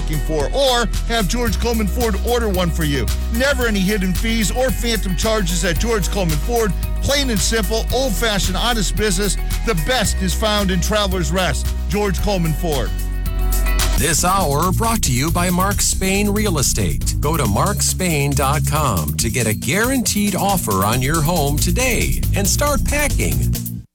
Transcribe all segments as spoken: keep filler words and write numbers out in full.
looking for, or have George Coleman Ford order one for you. Never any hidden fees or phantom charges at George Coleman Ford. Plain and simple, old-fashioned, honest business. The best is found in Travelers Rest. George Coleman Ford. This hour brought to you by Mark Spain Real Estate. Go to mark spain dot com to get a guaranteed offer on your home today and start packing.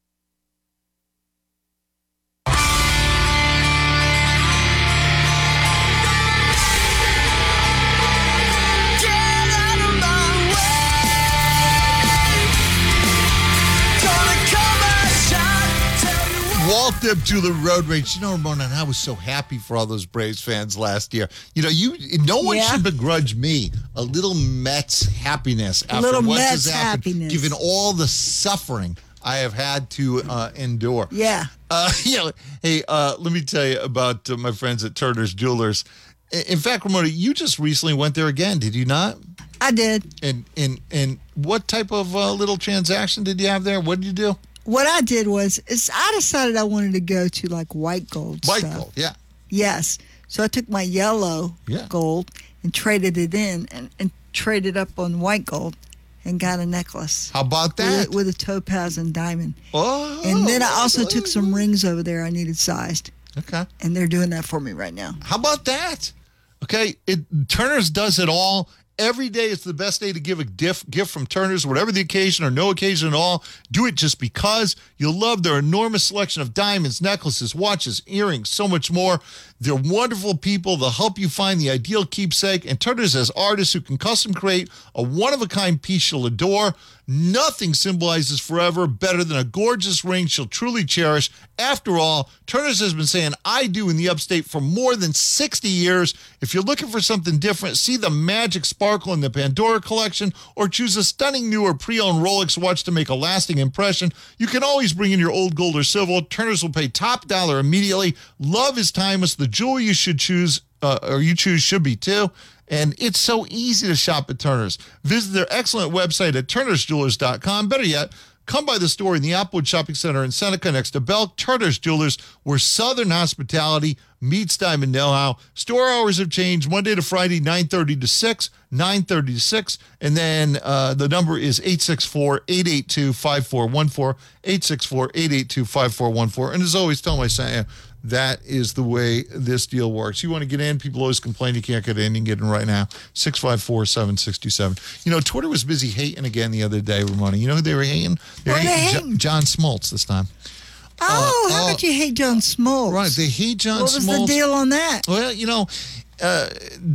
Walked up to the road rage. You know, Ramona, and I was so happy for all those Braves fans last year. You know, you no one Yeah. should begrudge me a little Mets happiness after little what Mets has happened, happiness. given all the suffering I have had to uh, endure. Yeah. Uh, yeah. Hey, uh, let me tell you about uh, my friends at Turner's Jewelers. I- In fact, Ramona, you just recently went there again, did you not? I did. And and and what type of uh, little transaction did you have there? What did you do? What I did was, is I decided I wanted to go to like white gold White stuff. gold, yeah. Yes. So I took my yellow Yeah. gold and traded it in and, and traded up on white gold and got a necklace. How about that? With, with a topaz and diamond. Oh. And then I also took some rings over there I needed sized. Okay. And they're doing that for me right now. How about that? Okay, it Turner's does it all. Every day is the best day to give a gift, gift from Turner's, whatever the occasion or no occasion at all. Do it just because. You'll love their enormous selection of diamonds, necklaces, watches, earrings, so much more. They're wonderful people. They'll help you find the ideal keepsake. And Turner's has artists who can custom create a one-of-a-kind piece you'll adore. Nothing symbolizes forever better than a gorgeous ring she'll truly cherish. After all, Turner's has been saying I do in the upstate for more than sixty years. If you're looking for something different, see the magic sparkle in the Pandora collection or choose a stunning new or pre-owned Rolex watch to make a lasting impression. You can always bring in your old gold or silver. Turner's will pay top dollar immediately. Love is timeless. The jewelry you should choose, uh, or you choose should be too. And it's so easy to shop at Turner's. Visit their excellent website at turners jewelers dot com. Better yet, come by the store in the Applewood Shopping Center in Seneca next to Belk. Turner's Jewelers, where Southern hospitality meets diamond know-how. Store hours have changed Monday to Friday, nine thirty to six, nine thirty to six. And then uh, the number is eight six four, eight eight two, five four one four, eight six four, eight eight two, five four one four. And as always, tell them I sent you. That is the way this deal works. You want to get in, people always complain you can't get in. You can get in right now. six five four, seven six two seven. You know, Twitter was busy hating again the other day, Ramona. You know who they were hating? They were Who they hating hating? Jo- John Smoltz this time. Oh, Uh, how oh. could you hate John Smoltz? Right, they hate John What was Smoltz. the deal on that? Well, you know, uh,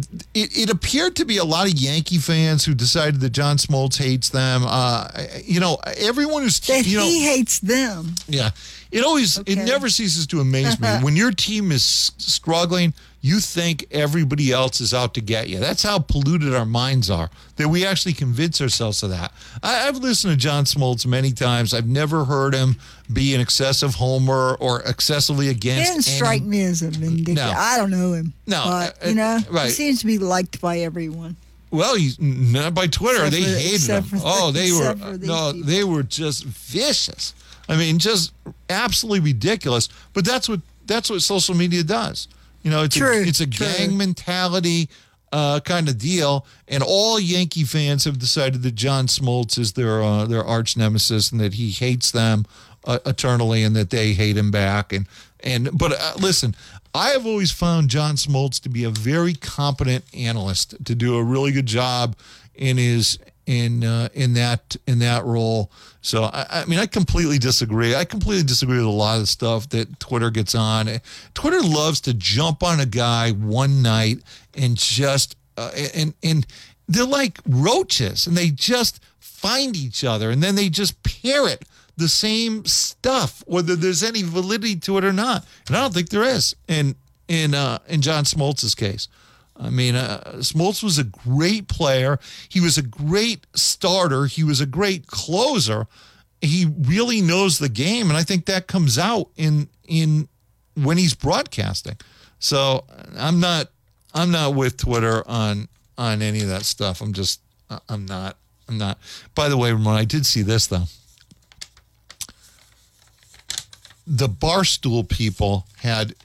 it, it appeared to be a lot of Yankee fans who decided that John Smoltz hates them. Uh, you know, everyone who's, That you know, he hates them. yeah. It always, it Okay. never ceases to amaze me. When your team is s- struggling, you think everybody else is out to get you. That's how polluted our minds are, that we actually convince ourselves of that. I, I've listened to John Smoltz many times. I've never heard him be an excessive homer or excessively He against didn't strike any- me as a vindictive. No. I don't know him. No, But, uh, you know, right. he seems to be liked by everyone. Well, he's not by Twitter. Except they for- hated except him. for- Oh, they were except for these no, people. they were just vicious. I mean, just absolutely ridiculous. But that's what that's what social media does. You know, it's True, a it's a true. gang mentality uh, kind of deal, and all Yankee fans have decided that John Smoltz is their uh, their arch nemesis, and that he hates them uh, eternally, and that they hate him back. And and but uh, listen. I have always found John Smoltz to be a very competent analyst, to do a really good job in his in uh, in that in that role. So I, I mean, I completely disagree. I completely disagree with a lot of the stuff that Twitter gets on. Twitter loves to jump on a guy one night and just uh, and and they're like roaches, and they just find each other, and then they just parrot the same stuff, whether there's any validity to it or not. And I don't think there is in in uh, in John Smoltz's case. I mean, uh, Smoltz was a great player. He was a great starter. He was a great closer. He really knows the game, and I think that comes out in in when he's broadcasting. So I'm not I'm not with Twitter on on any of that stuff. I'm just I'm not I'm not. By the way, Ramon, I did see this though. The Barstool people had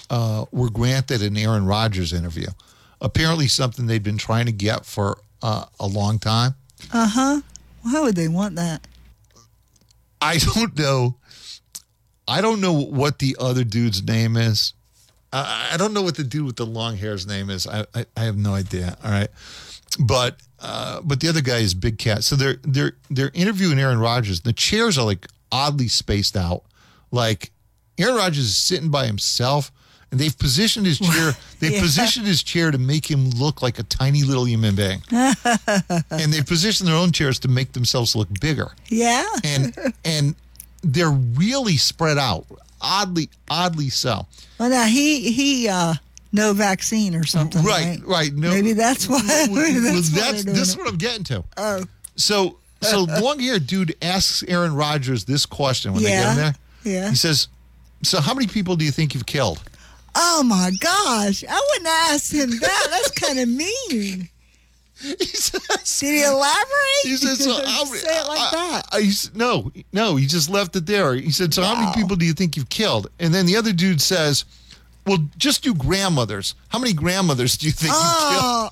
uh, were granted an Aaron Rodgers interview. Apparently something they'd been trying to get for uh, a long time. Uh-huh. Why would they want that? I don't know. I don't know what the other dude's name is. I, I don't know what the dude with the long hair's name is. I, I, I have no idea. All right. But uh, but the other guy is Big Cat. So they're they're they're interviewing Aaron Rodgers. The chairs are like oddly spaced out. Like Aaron Rodgers is sitting by himself, and they've positioned his chair. They've Yeah. positioned his chair to make him look like a tiny little human being. And they've positioned their own chairs to make themselves look bigger. Yeah. And and they're really spread out, oddly oddly so. Well, now he he uh, no vaccine or something. Right, Right. right. No, Maybe that's why. Well, maybe well, that's, why that's they're doing this is it. what I'm getting to. Oh. So so long haired dude asks Aaron Rodgers this question when they get Yeah. him there. Yeah. He says, "So how many people do you think you've killed?" Oh my gosh! I wouldn't ask him that. That's kind of mean. He says, Did he elaborate? He said, so how many, Say it like I- that. I- he s- no, no, he just left it there. He said, so how many Wow. people do you think you've killed? And then the other dude says, well, just do grandmothers. How many grandmothers do you think Oh,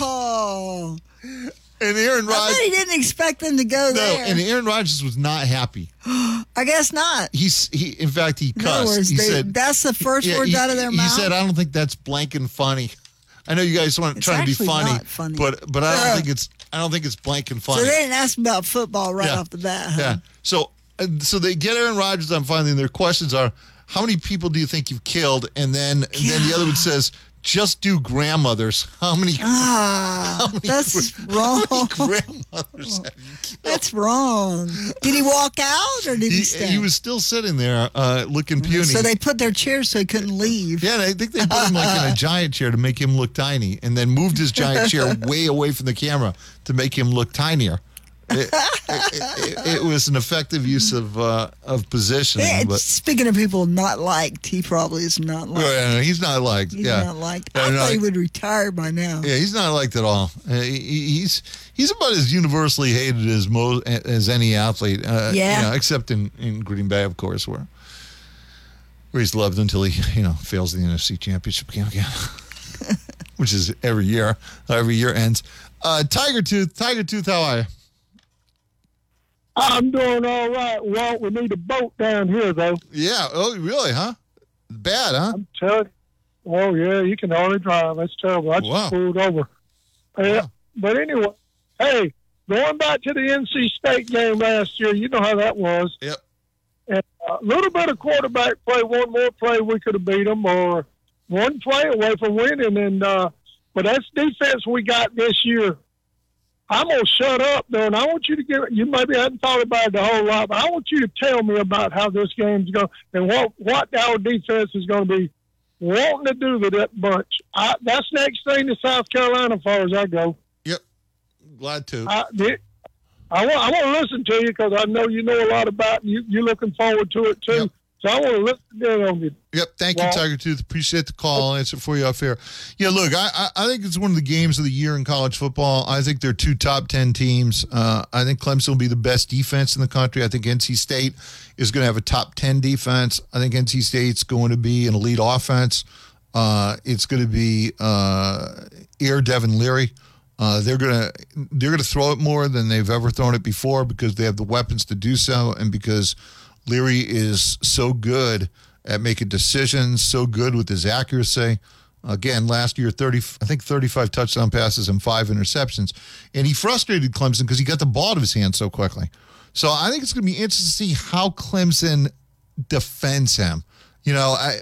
oh! you killed? And Aaron I bet Rodgers, he didn't expect them to go no, there. and Aaron Rodgers was not happy. I guess not. He's he, in fact, he In other cussed. words, He they, said, that's the first yeah, words he, out of their he mouth. said, I don't think that's blank and funny. I know you guys want It's trying to be actually funny, not funny. but but I don't Uh. think it's I don't think it's blank and funny. So they didn't ask him about football right Yeah. off the bat. Huh? Yeah. So uh, so they get Aaron Rodgers on finally, and their questions are, how many people do you think you've killed? And then and then the other one says, just do grandmothers. How many, Ah, how many that's gra- wrong. how many grandmothers have you killed? That's wrong. Did he walk out or did he, He, stay? he was still sitting there uh, looking puny. So they put their chairs so he couldn't leave. Yeah, and I think they put him like in a giant chair to make him look tiny, and then moved his giant chair way away from the camera to make him look tinier. It, it, it, it was an effective use of uh, of positioning, Yeah, but speaking of people not liked, he probably is not liked. yeah, he's not liked. He's yeah, not liked. Yeah, I no, thought he would retire by now. yeah, he's not liked at all. Uh, he, he's he's about as universally hated as most as any athlete. Uh, Yeah. you know, except in, in Green Bay, of course, where where he's loved until he you know fails the N F C Championship game again, which is every year. How every year ends. Uh, Tiger Tooth, Tiger Tooth, how are you? I'm doing all right, Walt. We need a boat down here, though. Yeah. Oh, really? Huh? Bad, huh? I'm telling you. Oh, yeah, you can hardly drive. That's terrible. I just Wow. pulled over. Yeah. Wow. But anyway, hey, going back to the N C State game last year, you know how that was. Yep. And a little bit of quarterback play, one more play, we could have beat them, or one play away from winning. And uh, but that's defense we got this year. I'm going to shut up, though, and I want you to give – you maybe hadn't thought about it a whole lot, but I want you to tell me about how this game's going and what, what our defense is going to be wanting to do with that bunch. I, that's next thing to South Carolina as far as I go. Yep. Glad to. I, the, I, want, I want to listen to you because I know you know a lot about it. You, you're looking forward to it, too. Yep. So I want to listen in on you. Yep. Thank you, Well- Tiger Tooth. Appreciate the call. I'll answer for you off air. Yeah, look, I, I I think it's one of the games of the year in college football. I think they're two top ten teams. Uh, I think Clemson will be the best defense in the country. I think N C State is going to have a top ten defense. I think N C State's going to be an elite offense. Uh, it's going to be uh, Air Devin Leary. Uh, they're gonna they're gonna throw it more than they've ever thrown it before because they have the weapons to do so, and because Leary is so good at making decisions, so good with his accuracy. Again, last year, thirty, I think thirty-five touchdown passes and five interceptions. And he frustrated Clemson because he got the ball out of his hand so quickly. So I think it's going to be interesting to see how Clemson defends him. You know, I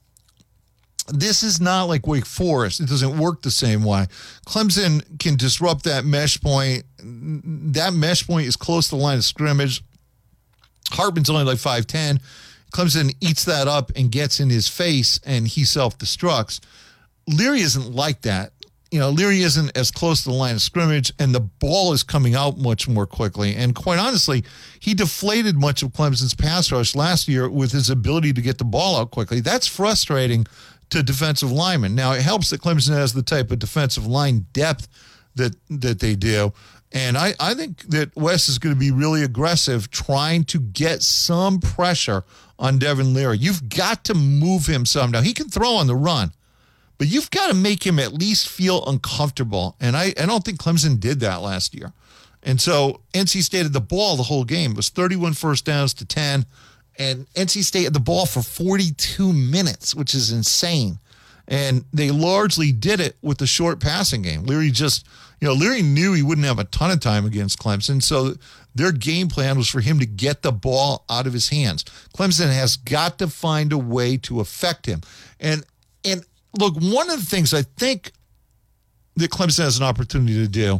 this is not like Wake Forest. It doesn't work the same way. Clemson can disrupt that mesh point. That mesh point is close to the line of scrimmage. Hartman's only like five ten. Clemson eats that up and gets in his face, and he self-destructs. Leary isn't like that. You know, Leary isn't as close to the line of scrimmage, and the ball is coming out much more quickly. And quite honestly, he deflated much of Clemson's pass rush last year with his ability to get the ball out quickly. That's frustrating to defensive linemen. Now, it helps that Clemson has the type of defensive line depth that that they do. And I, I think that Wes is going to be really aggressive trying to get some pressure on Devin Leary. You've got to move him some. Now, he can throw on the run, but you've got to make him at least feel uncomfortable. And I, I don't think Clemson did that last year. And so N C State had the ball the whole game. It was thirty-one first downs to ten. And N C State had the ball for forty-two minutes, which is insane. And they largely did it with the short passing game. Leary just, you know, Leary knew he wouldn't have a ton of time against Clemson. So their game plan was for him to get the ball out of his hands. Clemson has got to find a way to affect him. And, and look, one of the things I think that Clemson has an opportunity to do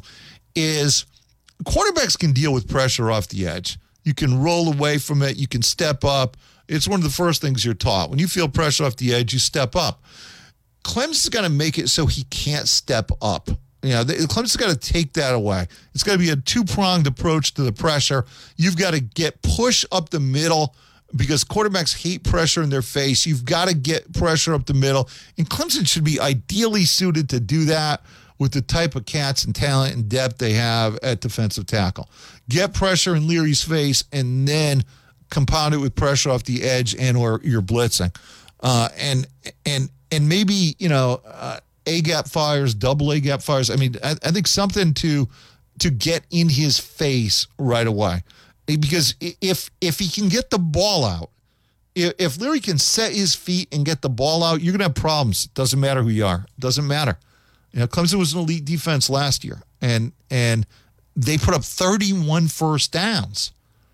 is quarterbacks can deal with pressure off the edge. You can roll away from it. You can step up. It's one of the first things you're taught. When you feel pressure off the edge, you step up. Clemson's got to make it so he can't step up. You know, Clemson's got to take that away. It's got to be a two-pronged approach to the pressure. You've got to get push up the middle because quarterbacks hate pressure in their face. You've got to get pressure up the middle. And Clemson should be ideally suited to do that with the type of cats and talent and depth they have at defensive tackle. Get pressure in Leary's face and then compound it with pressure off the edge and or you're blitzing. Uh, and and and maybe, you know, uh, A-gap fires, double A-gap fires. I mean, I, I think something to to get in his face right away. Because if if he can get the ball out, if, if Leary can set his feet and get the ball out, you're going to have problems. Doesn't matter who you are. Doesn't matter. You know, Clemson was an elite defense last year, and and they put up thirty-one first downs.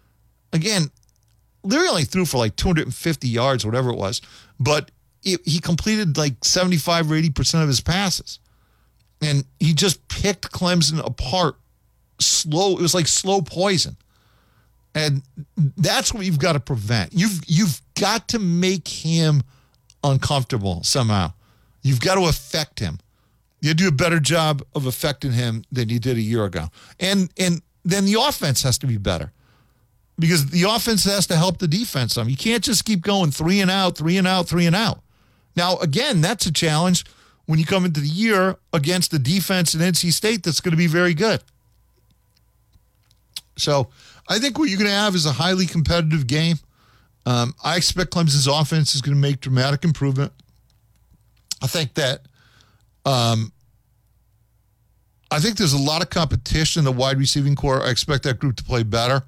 Again, Leary only threw for like two hundred fifty yards, whatever it was, but it, he completed like seventy-five or eighty percent of his passes. And he just picked Clemson apart slow. It was like slow poison. And that's what you've got to prevent. You've you've got to make him uncomfortable somehow. You've got to affect him. You do a better job of affecting him than you did a year ago. And and then the offense has to be better because the offense has to help the defense some. You can't just keep going three and out, three and out, three and out. Now, again, that's a challenge when you come into the year against the defense in N C State that's going to be very good. So I think what you're going to have is a highly competitive game. Um, I expect Clemson's offense is going to make dramatic improvement. I think that Um, I think there's a lot of competition in the wide receiving core. I expect that group to play better.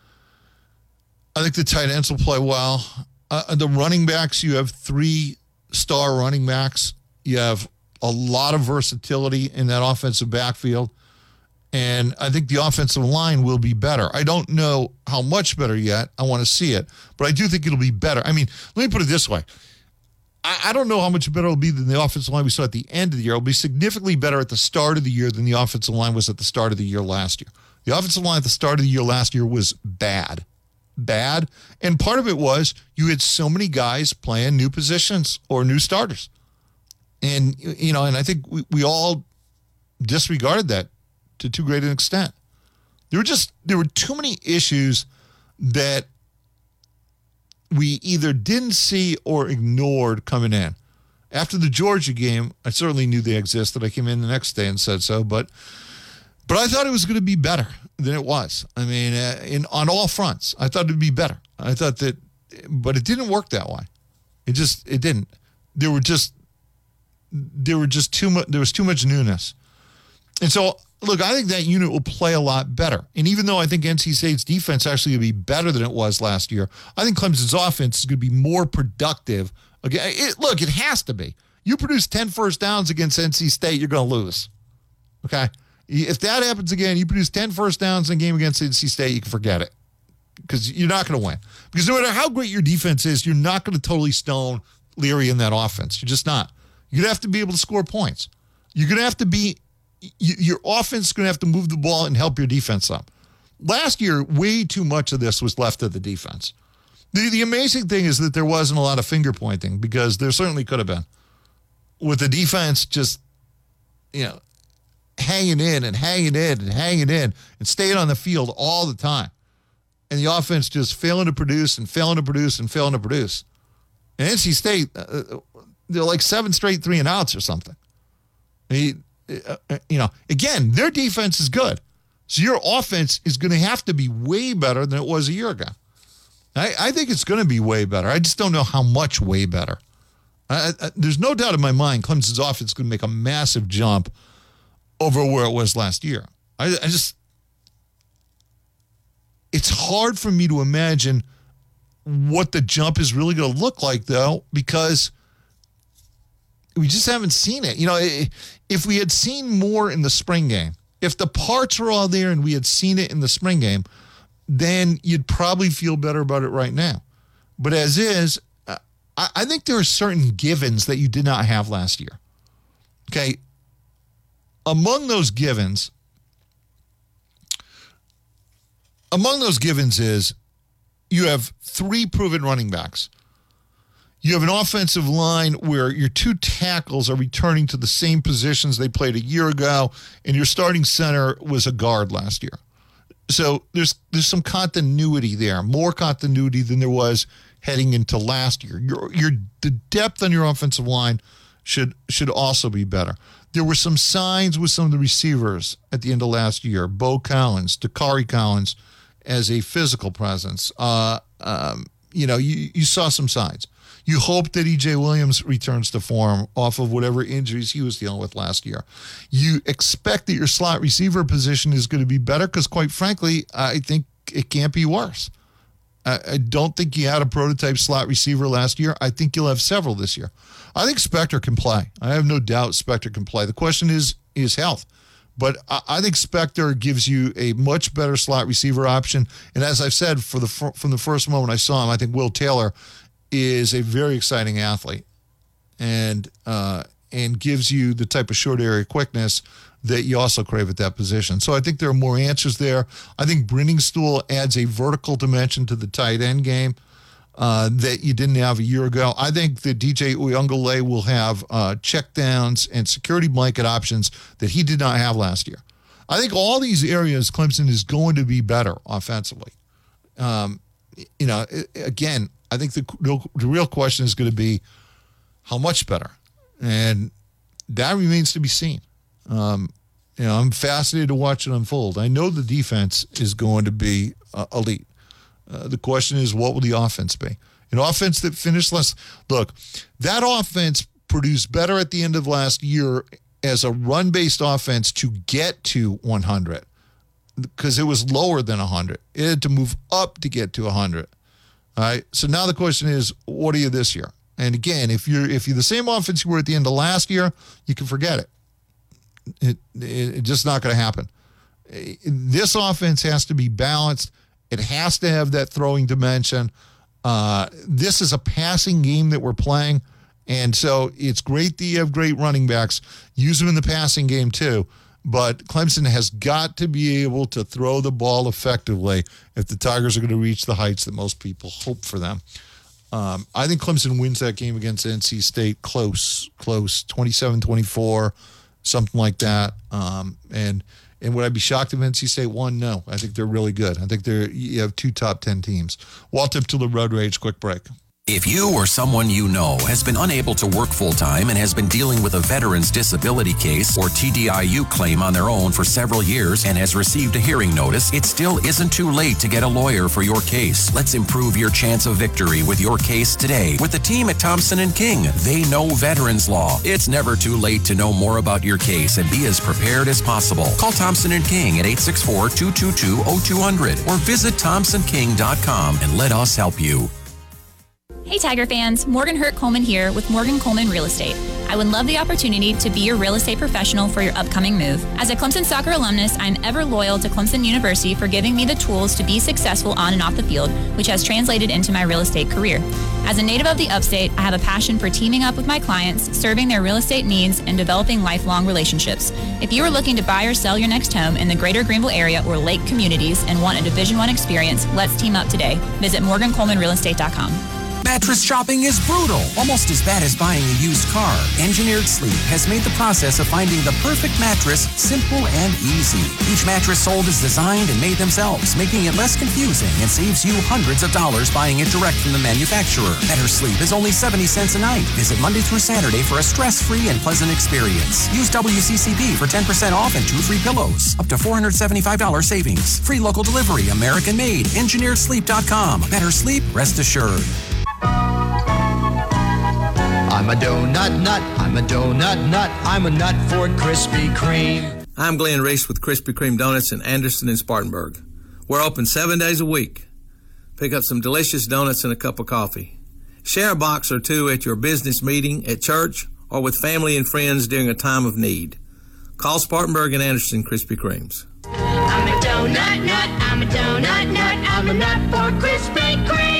I think the tight ends will play well. Uh, the running backs, you have three star running backs. You have a lot of versatility in that offensive backfield. And I think the offensive line will be better. I don't know how much better yet. I want to see it. But I do think it'll be better. I mean, let me put it this way. I don't know how much better it'll be than the offensive line we saw at the end of the year. It'll be significantly better at the start of the year than the offensive line was at the start of the year last year. The offensive line at the start of the year last year was bad. Bad. And part of it was you had so many guys playing new positions or new starters. And, you know, and I think we, we all disregarded that to too great an extent. There were just, there were too many issues that we either didn't see or ignored coming in. After the Georgia game, I certainly knew they existed. I came in the next day and said so, but but I thought it was going to be better than it was. I mean, uh, in on all fronts, I thought it would be better. I thought that, but it didn't work that way. It just it didn't. There were just there were just too much. There was too much newness, and so. Look, I think that unit will play a lot better. And even though I think N C State's defense actually going to be better than it was last year, I think Clemson's offense is going to be more productive. Again, it, look, it has to be. You produce ten first downs against N C State, you're going to lose. Okay? If that happens again, you produce ten first downs in a game against N C State, you can forget it. Because you're not going to win. Because no matter how great your defense is, you're not going to totally stone Leary in that offense. You're just not. You're going to have to be able to score points. You're going to have to be your offense is going to have to move the ball and help your defense up. Last year, way too much of this was left to the defense. The, the amazing thing is that there wasn't a lot of finger pointing because there certainly could have been. With the defense just, you know, hanging in and hanging in and hanging in and staying on the field all the time. And the offense just failing to produce and failing to produce and failing to produce. And N C State, uh, they're like seven straight three and outs or something. I mean, Uh, you know, again, their defense is good. So your offense is going to have to be way better than it was a year ago. I, I think it's going to be way better. I just don't know how much way better. I, I, there's no doubt in my mind Clemson's offense is going to make a massive jump over where it was last year. I, I just, it's hard for me to imagine what the jump is really going to look like, though, because we just haven't seen it. You know, if we had seen more in the spring game, if the parts were all there and we had seen it in the spring game, then you'd probably feel better about it right now. But as is, I think there are certain givens that you did not have last year. Okay. Among those givens, among those givens is you have three proven running backs. You have an offensive line where your two tackles are returning to the same positions they played a year ago, and your starting center was a guard last year. So there's there's some continuity there, more continuity than there was heading into last year. Your your the depth on your offensive line should should also be better. There were some signs with some of the receivers at the end of last year. Bo Collins, Dakari Collins, as a physical presence. Uh, um, you know, you you saw some signs. You hope that E J Williams returns to form off of whatever injuries he was dealing with last year. You expect that your slot receiver position is going to be better because, quite frankly, I think it can't be worse. I, I don't think you had a prototype slot receiver last year. I think you'll have several this year. I think Spector can play. I have no doubt Spector can play. The question is is health. But I, I think Spector gives you a much better slot receiver option. And as I've said for the from the first moment I saw him, I think Will Taylor is a very exciting athlete and uh, and gives you the type of short area quickness that you also crave at that position. So I think there are more answers there. I think Brenningstool adds a vertical dimension to the tight end game uh, that you didn't have a year ago. I think that D J Uyunglele will have uh, checkdowns and security blanket options that he did not have last year. I think all these areas Clemson is going to be better offensively. Um, you know, again, I think the, the real question is going to be how much better, and that remains to be seen. Um, you know, I'm fascinated to watch it unfold. I know the defense is going to be uh, elite. Uh, the question is, what will the offense be? An offense that finished less. Look, that offense produced better at the end of last year as a run-based offense to get to one hundred because it was lower than one hundred. It had to move up to get to one hundred. All right. So now the question is, what are you this year? And again, if you're if you're the same offense you were at the end of last year, you can forget it. It, it it's just not going to happen. This offense has to be balanced. It has to have that throwing dimension. Uh, this is a passing game that we're playing, and so it's great that you have great running backs. Use them in the passing game too. But Clemson has got to be able to throw the ball effectively if the Tigers are going to reach the heights that most people hope for them. Um, I think Clemson wins that game against N C State close, close, twenty-seven twenty-four, something like that. Um, and and would I be shocked if N C State won? No. I think they're really good. I think they're you have two top ten teams. Walt Diptula, Road Rage, quick break. If you or someone you know has been unable to work full-time and has been dealing with a veteran's disability case or T D I U claim on their own for several years and has received a hearing notice, it still isn't too late to get a lawyer for your case. Let's improve your chance of victory with your case today with the team at Thompson and King. They know veterans law. It's never too late to know more about your case and be as prepared as possible. Call Thompson and King at eight six four, two two two, zero two zero zero or visit thompson king dot com and let us help you. Hey Tiger fans, Morgan Hurt Coleman here with Morgan Coleman Real Estate. I would love the opportunity to be your real estate professional for your upcoming move. As a Clemson soccer alumnus, I'm ever loyal to Clemson University for giving me the tools to be successful on and off the field, which has translated into my real estate career. As a native of the upstate, I have a passion for teaming up with my clients, serving their real estate needs, and developing lifelong relationships. If you are looking to buy or sell your next home in the greater Greenville area or Lake communities and want a Division I experience, let's team up today. Visit morgan coleman real estate dot com. Mattress shopping is brutal, almost as bad as buying a used car. Engineered Sleep has made the process of finding the perfect mattress simple and easy. Each mattress sold is designed and made themselves, making it less confusing and saves you hundreds of dollars buying it direct from the manufacturer. Better Sleep is only seventy cents a night. Visit Monday through Saturday for a stress-free and pleasant experience. Use W C C B for ten percent off and two free pillows. Up to four hundred seventy-five dollars savings. Free local delivery, American made, engineered sleep dot com. Better sleep, rest assured. I'm a donut nut, I'm a donut nut, I'm a nut for Krispy Kreme. I'm Glenn Reese with Krispy Kreme Donuts in Anderson and Spartanburg. We're open seven days a week. Pick up some delicious donuts and a cup of coffee. Share a box or two at your business meeting, at church, or with family and friends during a time of need. Call Spartanburg and Anderson Krispy Kremes. I'm a donut nut, I'm a donut nut, I'm a nut for Krispy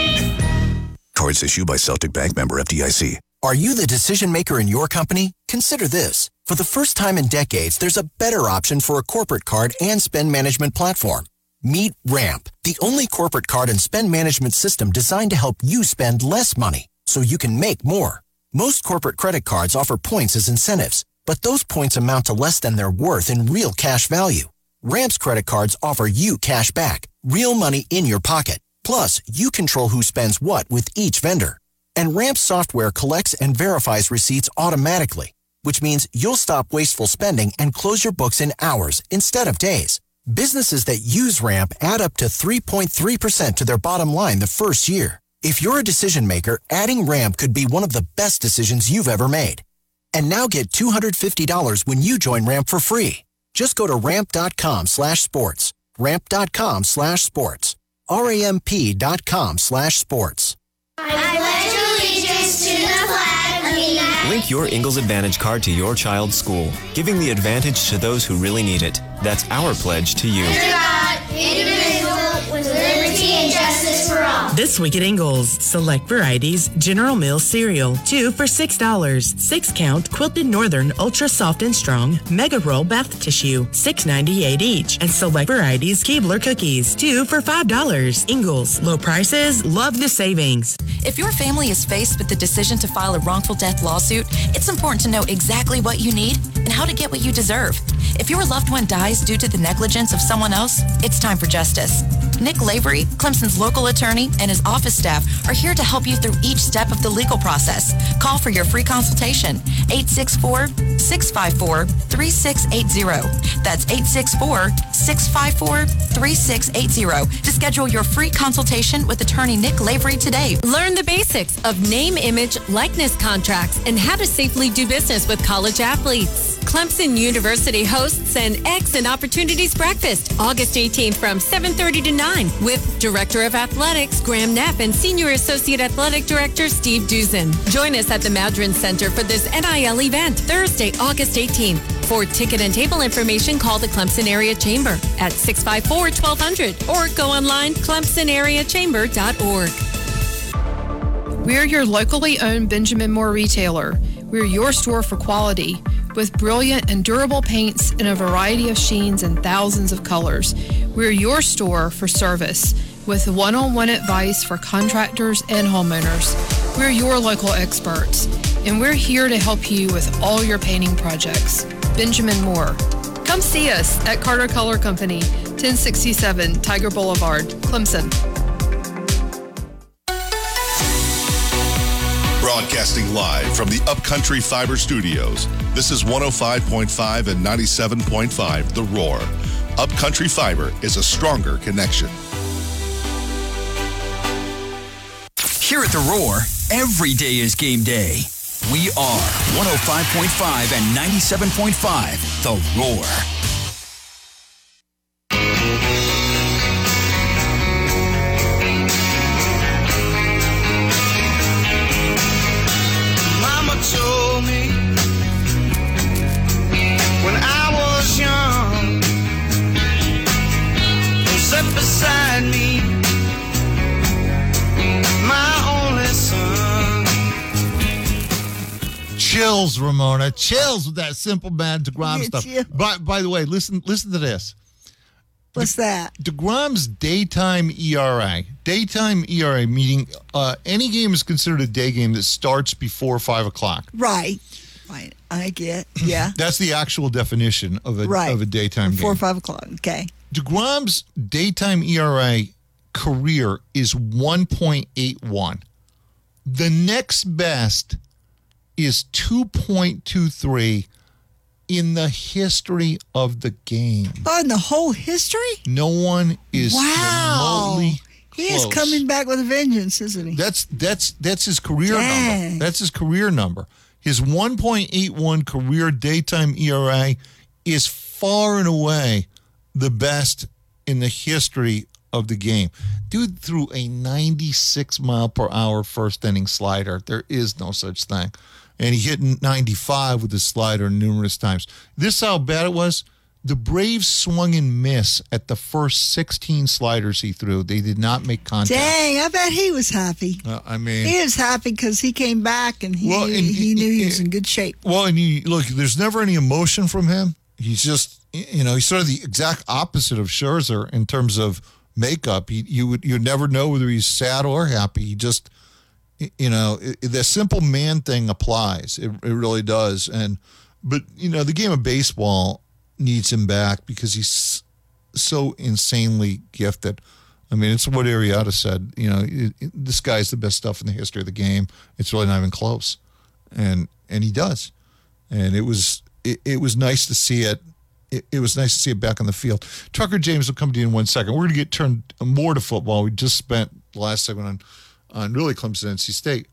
Kreme. Cards issued by Celtic Bank, member F D I C. Are you the decision maker in your company? Consider this. For the first time in decades, there's a better option for a corporate card and spend management platform. Meet Ramp, the only corporate card and spend management system designed to help you spend less money so you can make more. Most corporate credit cards offer points as incentives, but those points amount to less than their worth in real cash value. Ramp's credit cards offer you cash back, real money in your pocket. Plus, you control who spends what with each vendor. And Ramp software collects and verifies receipts automatically, which means you'll stop wasteful spending and close your books in hours instead of days. Businesses that use Ramp add up to three point three percent to their bottom line the first year. If you're a decision maker, adding Ramp could be one of the best decisions you've ever made. And now get two hundred fifty dollars when you join Ramp for free. Just go to ramp.com slash sports. Ramp.com slash sports. R-A-M-P dot com slash sports. I pledge allegiance to the flag of the United Link your Ingalls Advantage card to your child's school, giving the advantage to those who really need it. That's our pledge to you. Under God, indivisible, with liberty and justice for all. This week at Ingalls, select varieties General Mills cereal, two for six dollars. Six count Quilted Northern Ultra Soft and Strong Mega Roll Bath Tissue, six ninety-eight each. And select varieties Keebler cookies, two for five dollars. Ingalls, low prices, love the savings. If your family is faced with the decision to file a wrongful death lawsuit, it's important to know exactly what you need and how to get what you deserve. If your loved one dies due to the negligence of someone else, it's time for justice. Nick Lavery, Clemson's local attorney, and his office staff are here to help you through each step of the legal process. Call for your free consultation, eight six four, six five four, three six eight zero. That's eight six four, six five four, three six eight zero to schedule your free consultation with attorney Nick Lavery today. Learn the basics of name, image, likeness contracts and how to safely do business with college athletes. Clemson University hosts an X and Opportunities Breakfast August eighteenth from seven thirty to nine with Director of Athletics Graham Knapp and Senior Associate Athletic Director Steve Dusen. Join us at the Madron Center for this N I L event Thursday, August eighteenth. For ticket and table information, call the Clemson Area Chamber at six five four, twelve hundred or go online clemson area chamber dot org. We're your locally owned Benjamin Moore retailer. We're your store for quality, with brilliant and durable paints in a variety of sheens and thousands of colors. We're your store for service, with one-on-one advice for contractors and homeowners. We're your local experts, and we're here to help you with all your painting projects. Benjamin Moore. Come see us at Carter Color Company, ten sixty-seven Tiger Boulevard, Clemson. Broadcasting live from the Upcountry Fiber Studios. This is one oh five point five and ninety-seven point five The Roar. Upcountry Fiber is a stronger connection. Here at The Roar, every day is game day. We are one oh five point five and ninety-seven point five The Roar. Told me when I was young, and sat beside me, my only son. Chills, Ramona. Chills with that Simple Band to Grime Yeah, stuff. chill. By, by the way, listen listen to this. What's that? DeGrom's daytime E R A. Daytime E R A, meaning uh, any game is considered a day game that starts before five o'clock. Right. Right. I get. Yeah. That's the actual definition of a right. of a daytime Before game. five o'clock. Okay. DeGrom's daytime E R A career is one point eight one. The next best is two point two three in the history of the game. Oh, in the whole history? No one is wow. remotely He close. is coming back with a vengeance, isn't he? That's that's that's his career Dang. number. That's his career number. His one point eight one career daytime E R A is far and away the best in the history of the game. Dude threw a ninety-six mile per hour first inning slider. There is no such thing. And he hit ninety-five with his slider numerous times. This is how bad it was. The Braves swung and miss at the first sixteen sliders he threw. They did not make contact. Dang, I bet he was happy. Uh, I mean, he was happy because he came back and he, well, knew, and, he knew he was and, in good shape. Well, and you, look, there's never any emotion from him. He's just, you know, he's sort of the exact opposite of Scherzer in terms of makeup. He, you would you never know whether he's sad or happy. He just, you know, it, the simple man thing applies. It, it really does. And but you know, the game of baseball needs him back because he's so insanely gifted. I mean, it's what Arrieta said. You know, it, it, this guy's the best stuff in the history of the game. It's really not even close, and and he does. And it was it, it was nice to see it. It, it was nice to see it back on the field. Tucker James will come to you in one second. We're going to get turned more to football. We just spent the last segment on on really Clemson, N C State.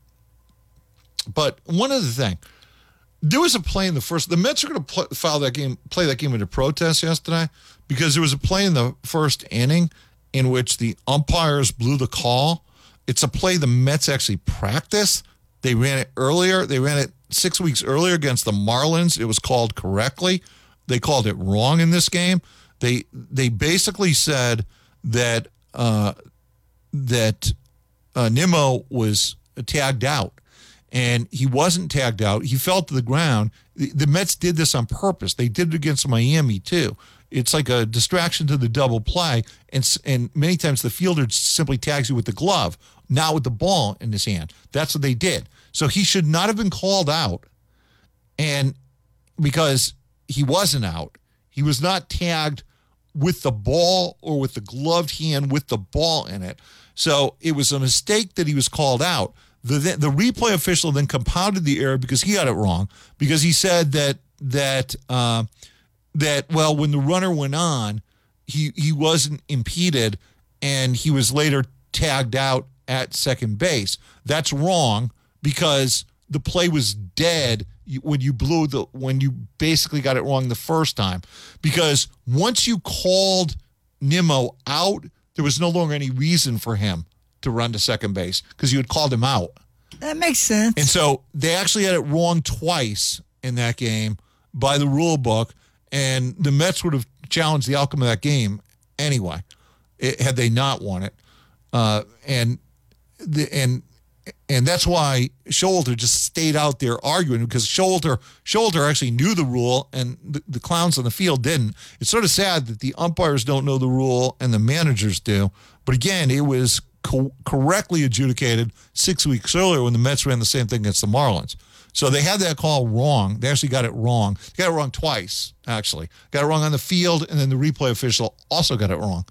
But one other thing. There was a play in the first. The Mets are going to play, file that game, play that game into protest yesterday because there was a play in the first inning in which the umpires blew the call. It's a play the Mets actually practiced. They ran it earlier. They ran it six weeks earlier against the Marlins. It was called correctly. They called it wrong in this game. They they basically said that uh, that uh, Nimmo was tagged out. And he wasn't tagged out. He fell to the ground. The, the Mets did this on purpose. They did it against Miami, too. It's like a distraction to the double play. And, and many times the fielder simply tags you with the glove, not with the ball in his hand. That's what they did. So he should not have been called out. And because he wasn't out, he was not tagged with the ball or with the gloved hand with the ball in it. So it was a mistake that he was called out. The, the replay official then compounded the error because he got it wrong, because he said that that uh, that well, when the runner went on, he he wasn't impeded, and he was later tagged out at second base. That's wrong because the play was dead when you blew the when you basically got it wrong the first time. Because once you called Nimmo out, there was no longer any reason for him to run to second base because you had called him out. That makes sense. And so they actually had it wrong twice in that game by the rule book, and the Mets would have challenged the outcome of that game anyway, it, had they not won it. Uh, and the, and and that's why Showalter just stayed out there arguing, because Showalter Showalter actually knew the rule and the, the clowns on the field didn't. It's sort of sad that the umpires don't know the rule and the managers do. But again, it was co- correctly adjudicated six weeks earlier when the Mets ran the same thing against the Marlins. So they had that call wrong. They actually got it wrong. They got it wrong twice, actually. Got it wrong on the field, and then the replay official also got it wrong.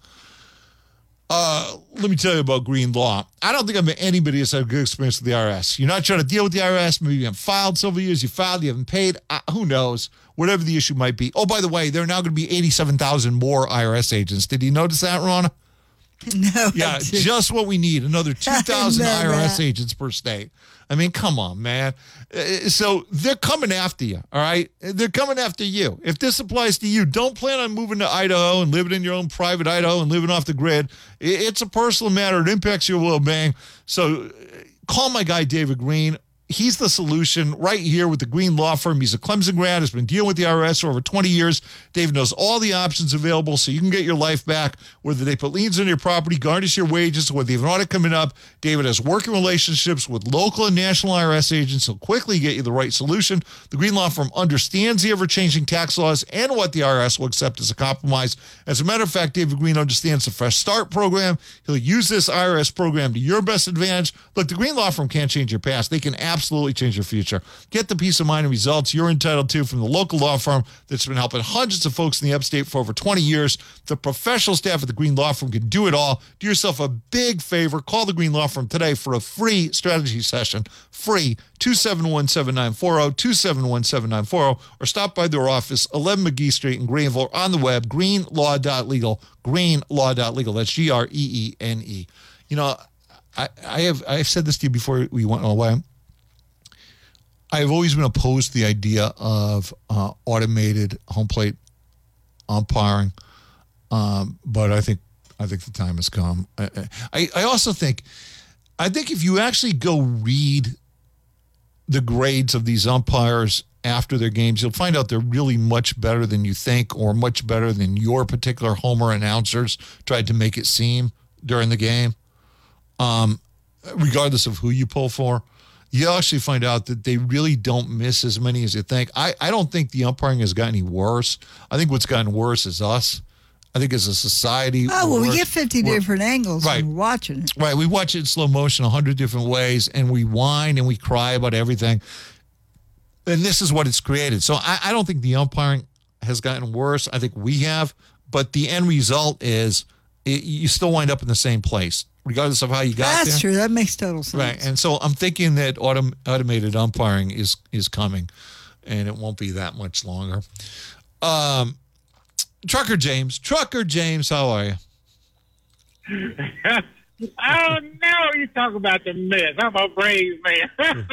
Uh, let me tell you about Green Law. I don't think I'm anybody that's had a good experience with the I R S. You're not trying to deal with the I R S. Maybe you haven't filed several years. You filed, you haven't paid. Uh, who knows? Whatever the issue might be. Oh, by the way, there are now going to be eighty-seven thousand more I R S agents. Did you notice that, Ronna? No. Yeah, just what we need. Another two thousand I R S that. agents per state. I mean, come on, man. Uh, so they're coming after you, all right? They're coming after you. If this applies to you, don't plan on moving to Idaho and living in your own private Idaho and living off the grid. It's a personal matter. It impacts your well-being. So call my guy, David Green. he's the solution right here with the Green Law Firm. He's a Clemson grad, has been dealing with the I R S for over twenty years. David knows all the options available so you can get your life back, whether they put liens on your property, garnish your wages, or whether you have an audit coming up. David has working relationships with local and national I R S agents. He'll quickly get you the right solution. The Green Law Firm understands the ever-changing tax laws and what the I R S will accept as a compromise. As a matter of fact, David Green understands the Fresh Start program. He'll use this I R S program to your best advantage. Look, the Green Law Firm can't change your past. They can absolutely change your future. Get the peace of mind and results you're entitled to from the local law firm that's been helping hundreds of folks in the upstate for over twenty years. The professional staff at the Green Law Firm can do it all. Do yourself a big favor. Call the Green Law Firm today for a free strategy session. Free, two seven one, seven nine four zero, two seven one, seven nine four zero, or stop by their office, eleven McGee Street in Greenville, or on the web, green law dot legal, green law dot legal. That's G R E E N E. You know, I, I have I've said this to you before we went away. I've always been opposed to the idea of uh, automated home plate umpiring, um, but I think I think the time has come. I, I, I also think I think if you actually go read the grades of these umpires after their games, you'll find out they're really much better than you think, or much better than your particular Homer announcers tried to make it seem during the game. Um, regardless of who you pull for, you actually find out that they really don't miss as many as you think. I, I don't think the umpiring has gotten any worse. I think what's gotten worse is us. I think as a society. Oh, well, we we get fifty different angles right. when we're watching it. Right. We watch it in slow motion a hundred different ways, and we whine and we cry about everything. And this is what it's created. So I, I don't think the umpiring has gotten worse. I think we have. But the end result is it, you still wind up in the same place, regardless of how you got That's there. That's true. That makes total sense. Right. And so I'm thinking that autom- automated umpiring is is coming, and it won't be that much longer. Um, Trucker James. Trucker James, how are you? Oh, no, you talk about the Mets. I'm a Braves man.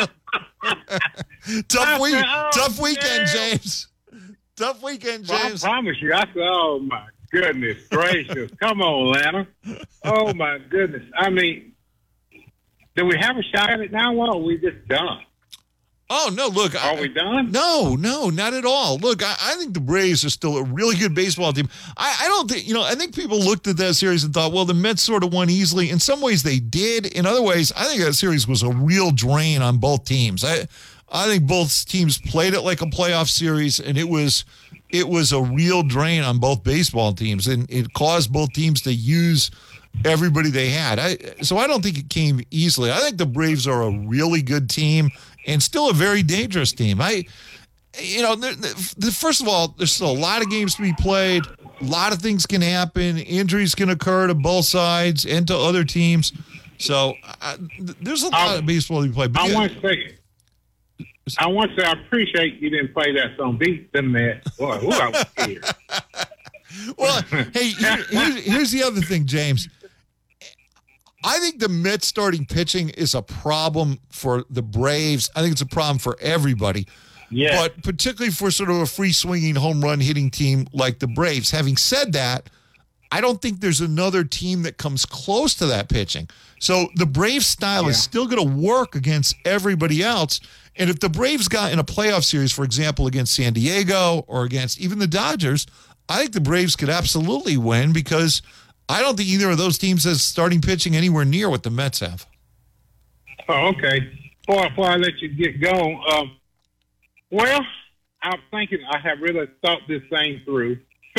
tough week, said, oh, tough weekend, no. James. Tough weekend, Well, James. I promise you. I said, oh, my goodness gracious. Come on, Lana. Oh, my goodness. I mean, do we have a shot at it now? Or are we just done? Oh, no, look. Are I, we done? No, no, not at all. Look, I, I think the Braves are still a really good baseball team. I, I don't think, you know, I think people looked at that series and thought, well, the Mets sort of won easily. In some ways they did. In other ways, I think that series was a real drain on both teams. I I think both teams played it like a playoff series, and it was it was a real drain on both baseball teams, and it caused both teams to use everybody they had. I, so I don't think it came easily. I think the Braves are a really good team and still a very dangerous team. I, you know, the, the, first of all, there's still a lot of games to be played. A lot of things can happen. Injuries can occur to both sides and to other teams. So I, there's a lot I, of baseball to be played. But I yeah. want to say, I want to say, I appreciate you didn't play that song. Beat them, Mets. Boy, who I was scared. Well, hey, here, here's, here's the other thing, James. I think the Mets starting pitching is a problem for the Braves. I think it's a problem for everybody. Yeah. But particularly for sort of a free-swinging home run hitting team like the Braves. Having said that, I don't think there's another team that comes close to that pitching. So the Braves style yeah. is still going to work against everybody else. And if the Braves got in a playoff series, for example, against San Diego or against even the Dodgers, I think the Braves could absolutely win because I don't think either of those teams has starting pitching anywhere near what the Mets have. Oh, okay. Before, before I let you get going, um, well, I'm thinking I have really thought this thing through.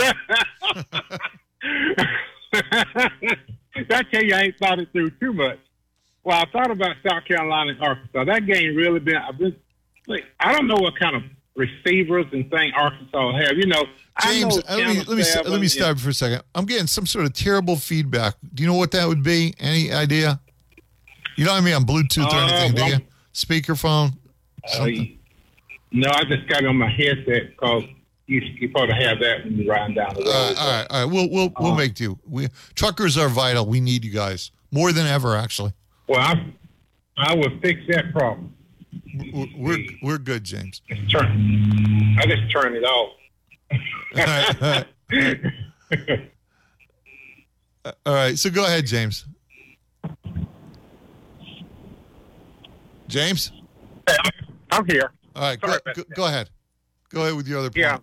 I tell you, I ain't thought it through too much. Well, I thought about South Carolina and Arkansas. That game really been. I've been. Like, I don't know what kind of receivers and thing Arkansas have. You know, James, I know let me let me let me stop for a second. I'm getting some sort of terrible feedback. Do you know what that would be? Any idea? You know what I mean? On Bluetooth or Uh, anything? well, do you? Speakerphone? Uh, no, I just got it on my headset because you you probably have that when you're riding down the road. Uh, all right, all right. We'll we'll we'll Uh, make do. We truckers are vital. We need you guys more than ever, actually. Well, I I will fix that problem. We're we're, we're good, James. Just turn. I just turn it off. all, right, all, right. all right. So go ahead, James. James. I'm here. All right, go, go, go ahead. Go ahead with your other point. Yeah.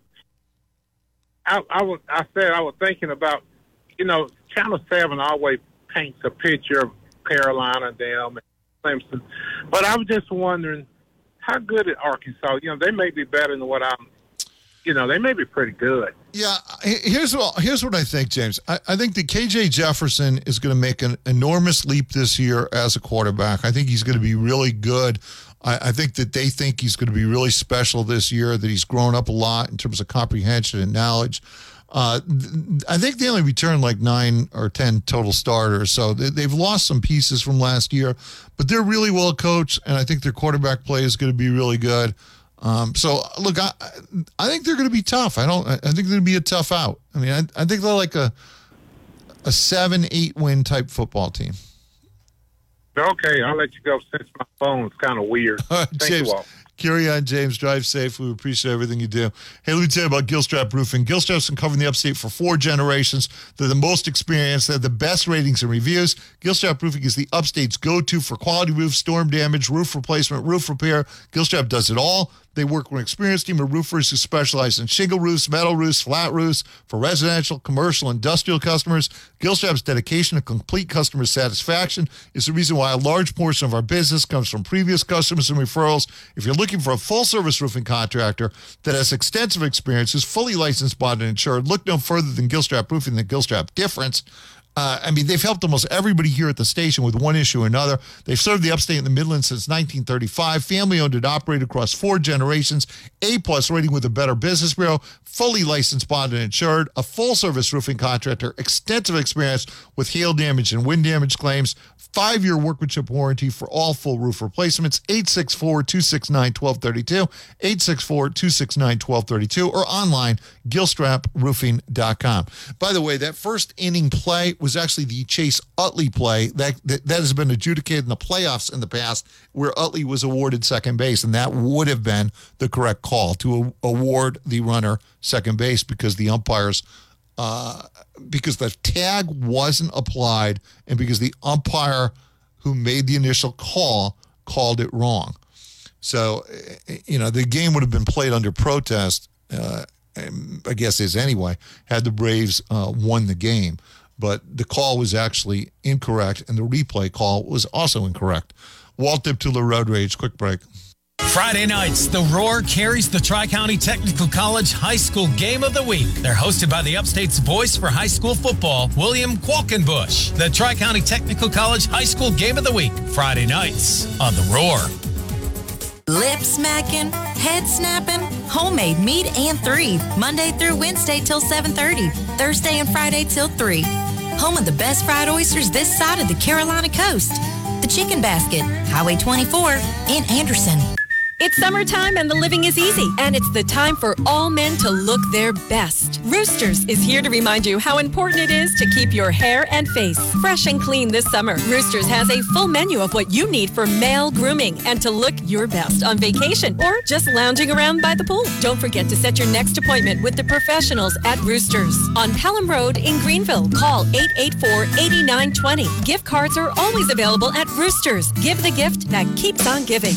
I, I was. I said I was thinking about, you know, Channel Seven always paints a picture of Carolina, them, and Clemson, but I was just wondering how good is Arkansas? You know, they may be better than what I'm. You know, they may be pretty good. Yeah, here's what here's what I think, James. I, I think that K J Jefferson is going to make an enormous leap this year as a quarterback. I think he's going to be really good. I, I think that they think he's going to be really special this year, that he's grown up a lot in terms of comprehension and knowledge. Uh, th- I think they only returned like nine or ten total starters, so they, they've lost some pieces from last year, but they're really well coached, and I think their quarterback play is going to be really good. Um, so look, I I think they're going to be tough. I don't. I think they're going to be a tough out. I mean, I, I think they're like a a seven, eight win type football team. Okay, I'll let you go since my phone's kind of weird. All right, Thank James, you all. Carry on, James. Drive safe. We appreciate everything you do. Hey, let me tell you about Gilstrap Roofing. Gilstrap's been covering the upstate for four generations. They're the most experienced. They have the best ratings and reviews. Gilstrap Roofing is the upstate's go-to for quality roof, storm damage, roof replacement, roof repair. Gilstrap does it all. They work with an experienced team of roofers who specialize in shingle roofs, metal roofs, flat roofs for residential, commercial, industrial customers. Gilstrap's dedication to complete customer satisfaction is the reason why a large portion of our business comes from previous customers and referrals. If you're looking for a full-service roofing contractor that has extensive experience, is fully licensed, bonded, and insured, look no further than Gilstrap Roofing, the Gilstrap difference. Uh, I mean, they've helped almost everybody here at the station with one issue or another. They've served the upstate in the Midlands since nineteen thirty-five. Family-owned and operated across four generations. A-plus rating with the Better Business Bureau. Fully licensed, bonded, and insured. A full-service roofing contractor. Extensive experience with hail damage and wind damage claims. Five-year workmanship warranty for all full roof replacements. eight six four, two six nine, one two three two. eight six four, two six nine, one two three two. Or online, gilstrap roofing dot com. By the way, that first inning play was actually the Chase Utley play. That, that, that has been adjudicated in the playoffs in the past, where Utley was awarded second base, and that would have been the correct call to a, award the runner second base because the umpires Uh, because the tag wasn't applied and because the umpire who made the initial call called it wrong. So, you know, the game would have been played under protest, uh, I guess is anyway, had the Braves uh, won the game. But the call was actually incorrect, and the replay call was also incorrect. Walt Diptula, Road Rage, quick break. Friday nights, The Roar carries the Tri-County Technical College High School Game of the Week. They're hosted by the Upstate's voice for high school football, William Qualkenbush. The Tri-County Technical College High School Game of the Week, Friday nights on The Roar. Lip smacking, head snapping, homemade meat and three. Monday through Wednesday till seven thirty. Thursday and Friday till three. Home of the best fried oysters this side of the Carolina coast. The Chicken Basket, Highway twenty-four, in Anderson. It's summertime and the living is easy, and it's the time for all men to look their best. Roosters is here to remind you how important it is to keep your hair and face fresh and clean this summer. Roosters has a full menu of what you need for male grooming and to look your best on vacation or just lounging around by the pool. Don't forget to set your next appointment with the professionals at Roosters on Pelham Road in Greenville. Call eight eight four, eight nine two zero. Gift cards are always available at Roosters. Give the gift that keeps on giving.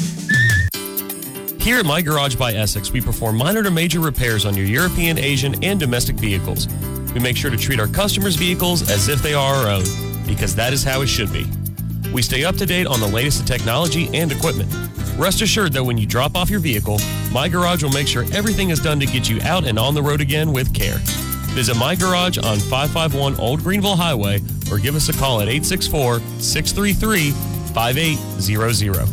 Here at My Garage by Essex, we perform minor to major repairs on your European, Asian, and domestic vehicles. We make sure to treat our customers' vehicles as if they are our own, because that is how it should be. We stay up to date on the latest in technology and equipment. Rest assured that when you drop off your vehicle, My Garage will make sure everything is done to get you out and on the road again with care. Visit My Garage on five five one Old Greenville Highway or give us a call at eight six four, six three three, five eight zero zero.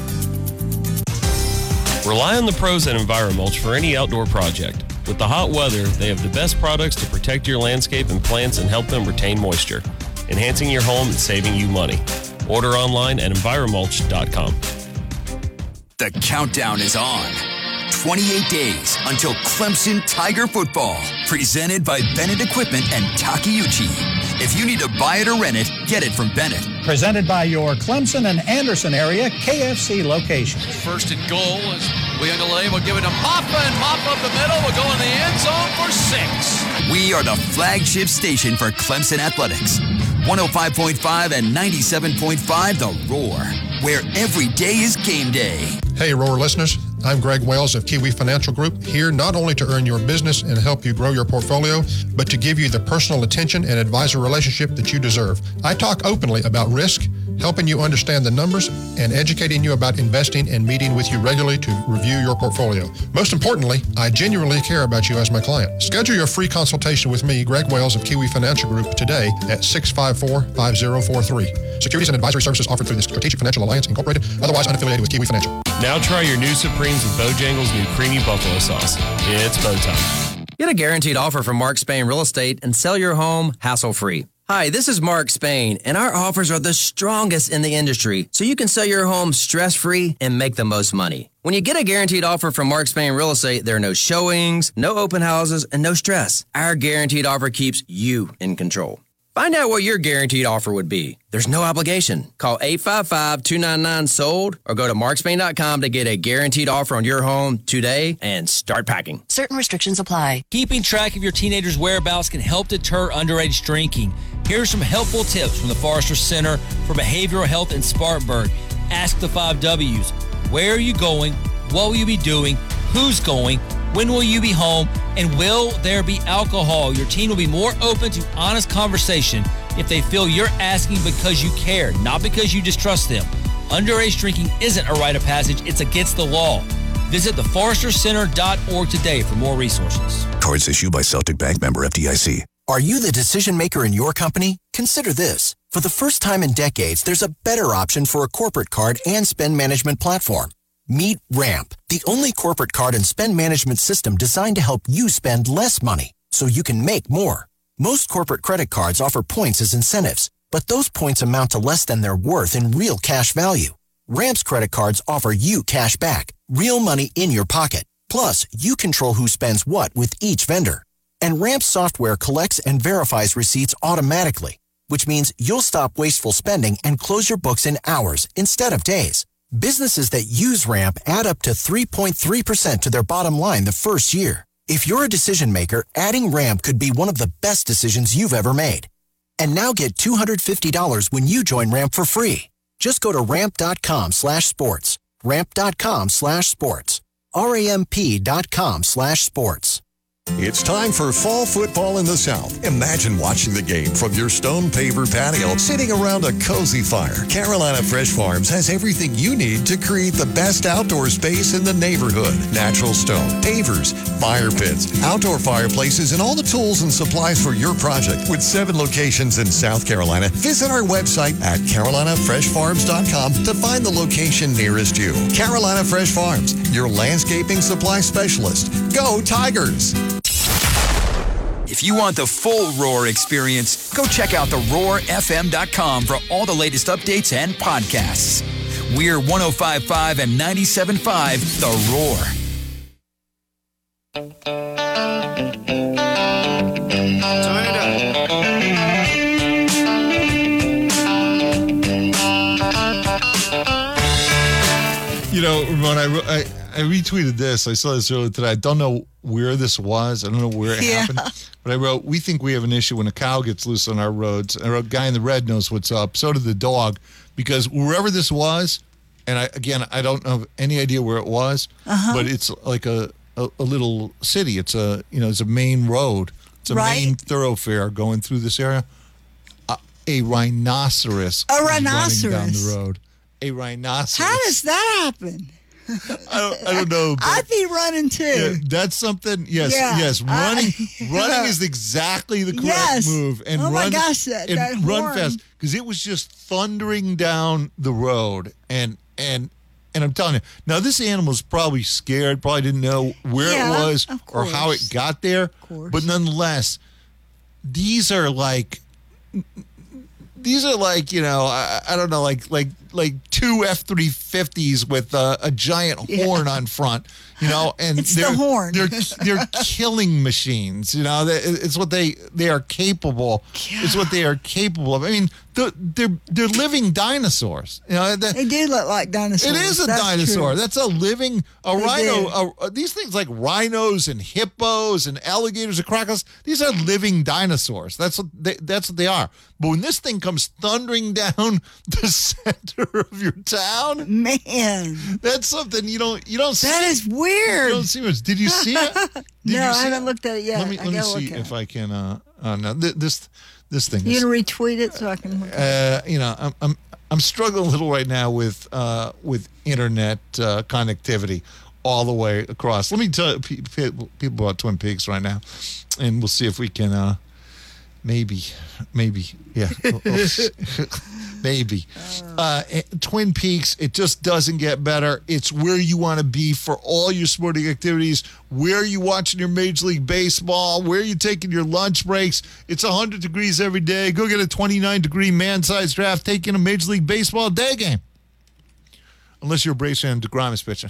Rely on the pros at EnviroMulch for any outdoor project. With the hot weather, they have the best products to protect your landscape and plants and help them retain moisture, enhancing your home and saving you money. Order online at enviromulch dot com. The countdown is on. twenty-eight days until Clemson Tiger football. Presented by Bennett Equipment and Takeuchi. If you need to buy it or rent it, get it from Bennett. Presented by your Clemson and Anderson area K F C locations. First and goal is William Delay will give it to Moppa, and Moppa up the middle will go in the end zone for six. We are the flagship station for Clemson Athletics. one oh five point five and ninety-seven point five The Roar, where every day is game day. Hey, Roar listeners. I'm Greg Wells of Kiwi Financial Group, here not only to earn your business and help you grow your portfolio, but to give you the personal attention and advisor relationship that you deserve. I talk openly about risk, helping you understand the numbers, and educating you about investing and meeting with you regularly to review your portfolio. Most importantly, I genuinely care about you as my client. Schedule your free consultation with me, Greg Wells of Kiwi Financial Group, today at six five four, five zero four three. Securities and advisory services offered through the Strategic Financial Alliance, Incorporated, otherwise unaffiliated with Kiwi Financial. Now try your new Supremes with Bojangles' new creamy buffalo sauce. It's bow time. Get a guaranteed offer from Mark Spain Real Estate and sell your home hassle-free. Hi, this is Mark Spain, and our offers are the strongest in the industry, so you can sell your home stress-free and make the most money. When you get a guaranteed offer from Mark Spain Real Estate, there are no showings, no open houses, and no stress. Our guaranteed offer keeps you in control. Find out what your guaranteed offer would be. There's no obligation. Call eight five five, two nine nine, S O L D or go to mark spain dot com to get a guaranteed offer on your home today and start packing. Certain restrictions apply. Keeping track of your teenager's whereabouts can help deter underage drinking. Here are some helpful tips from the Forrester Center for Behavioral Health in Spartanburg. Ask the five W's. Where are you going? What will you be doing? Who's going? When will you be home? And will there be alcohol? Your teen will be more open to honest conversation if they feel you're asking because you care, not because you distrust them. Underage drinking isn't a rite of passage. It's against the law. Visit the forrester center dot org today for more resources. Cards issued by Celtic Bank, member F D I C. Are you the decision maker in your company? Consider this. For the first time in decades, there's a better option for a corporate card and spend management platform. Meet Ramp, the only corporate card and spend management system designed to help you spend less money so you can make more. Most corporate credit cards offer points as incentives, but those points amount to less than their worth in real cash value. Ramp's credit cards offer you cash back, real money in your pocket. Plus, you control who spends what with each vendor. And Ramp's software collects and verifies receipts automatically, which means you'll stop wasteful spending and close your books in hours instead of days. Businesses that use Ramp add up to three point three percent to their bottom line the first year. If you're a decision maker, adding Ramp could be one of the best decisions you've ever made. And now get two hundred fifty dollars when you join Ramp for free. Just go to ramp.com slash sports. Ramp.com slash sports. R-A-M-P.com slash sports. It's time for fall football in the South. Imagine watching the game from your stone paver patio, sitting around a cozy fire. Carolina Fresh Farms has everything you need to create the best outdoor space in the neighborhood. Natural stone, pavers, fire pits, outdoor fireplaces, and all the tools and supplies for your project. With seven locations in South Carolina, visit our website at carolina fresh farms dot com to find the location nearest you. Carolina Fresh Farms, your landscaping supply specialist. Go Tigers! If you want the full Roar experience, go check out the roar f m dot com for all the latest updates and podcasts. We're one oh five point five and ninety-seven point five The Roar. Turn it You know, Ramon, I, I, I retweeted this. I saw this earlier today. I don't know where this was. I don't know where it Yeah. happened. But I wrote, we think we have an issue when a cow gets loose on our roads. And I wrote, guy in the red knows what's up. So did the dog. Because wherever this was, and I, again, I don't have any idea where it was, Uh-huh. but it's like a, a, a little city. It's a, you know, it's a main road. It's a Right. main thoroughfare going through this area. A, a rhinoceros. A is running down rhinoceros. the road. A rhinoceros. How does that happen? I don't, I don't know. but- I'd be running too. yeah, that's something. Yes, Yeah, yes. Running, I- running is exactly the correct Yes. move. And Oh, my run, gosh, that- and that run horn. fast because it was just thundering down the road, and and and I'm telling you, now this animal's probably scared, probably didn't know where Yeah, it was of or how it course. got there, course. but nonetheless, these are like. These are like, you know, I, I don't know, like like like two F three fifties with uh, a giant Yeah. horn on front, you know, and It's the they're, horn. They're they're killing machines, you know. They- It's what they they are capable. It's what they are capable of. I mean, they're they're, they're living dinosaurs. You know, that, They do look like dinosaurs. it is a That's dinosaur. true. That's a living a They rhino. A, these things like rhinos and hippos and alligators and crocodiles. These are living dinosaurs. That's what they, that's what they are. But when this thing comes thundering down the center of your town. Man, that's something you don't you don't. That see. is weird. You don't see much. Did you see it? Did no, you I see haven't it? looked at it yet. Let me I let me gotta see look at if it. I can. Uh, uh, no, th- this this thing. You is, gonna retweet it so I can look at uh, you know, I'm I'm I'm struggling a little right now with uh, with internet uh, connectivity all the way across. Let me tell pe- pe- people about Twin Peaks right now, and we'll see if we can. Uh, maybe, maybe, yeah, maybe. Uh, Twin Peaks. It just doesn't get better. It's where you want to be for all your sporting activities. Where are you watching your Major League Baseball? Where are you taking your lunch breaks? It's one hundred degrees every day. Go get a twenty-nine degree man-sized draft. Take in a Major League Baseball day game. Unless you're a Braves fan, DeGrom is pitching.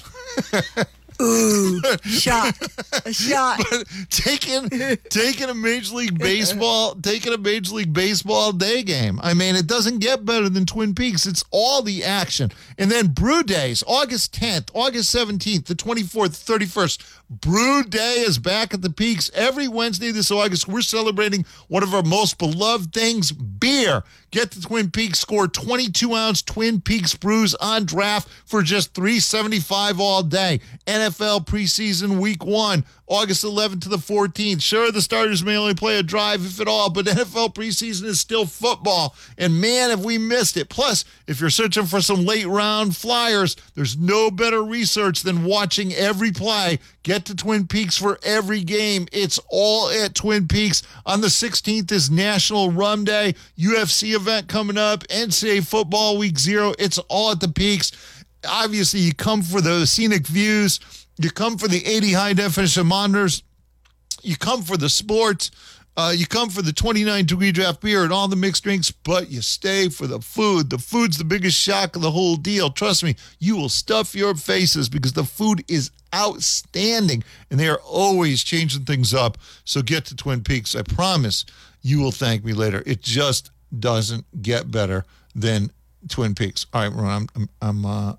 Ooh, shot, a shot. But taking taking a Major League Baseball, taking a Major League Baseball day game. I mean, it doesn't get better than Twin Peaks. It's all the action. And then Brew Days, August tenth, August seventeenth, the twenty-fourth, thirty-first. Brew Day is back at the Peaks. Every Wednesday this August, we're celebrating one of our most beloved things, beer. Get to Twin Peaks, score twenty-two ounce Twin Peaks brews on draft for just three dollars and seventy-five cents all day. N F L preseason week one, August eleventh to the fourteenth. Sure, the starters may only play a drive, if at all, but N F L preseason is still football. And man, have we missed it. Plus, if you're searching for some late round flyers, there's no better research than watching every play. Get to Twin Peaks for every game. It's all at Twin Peaks. On the sixteenth is National Rum Day, U F C event coming up, N C double A Football Week Zero. It's all at the Peaks. Obviously, you come for the scenic views. You come for the eighty high-definition monitors. You come for the sports. Uh, you come for the twenty-nine degree draft beer and all the mixed drinks, but you stay for the food. The food's the biggest shock of the whole deal. Trust me, you will stuff your faces because the food is outstanding, and they are always changing things up. So get to Twin Peaks. I promise you will thank me later. It just doesn't get better than Twin Peaks. All right, Ron, I'm, I'm, uh,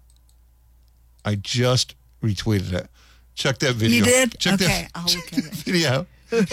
I just retweeted it. Check that video. You did? Check okay, that, I'll look at it. Video.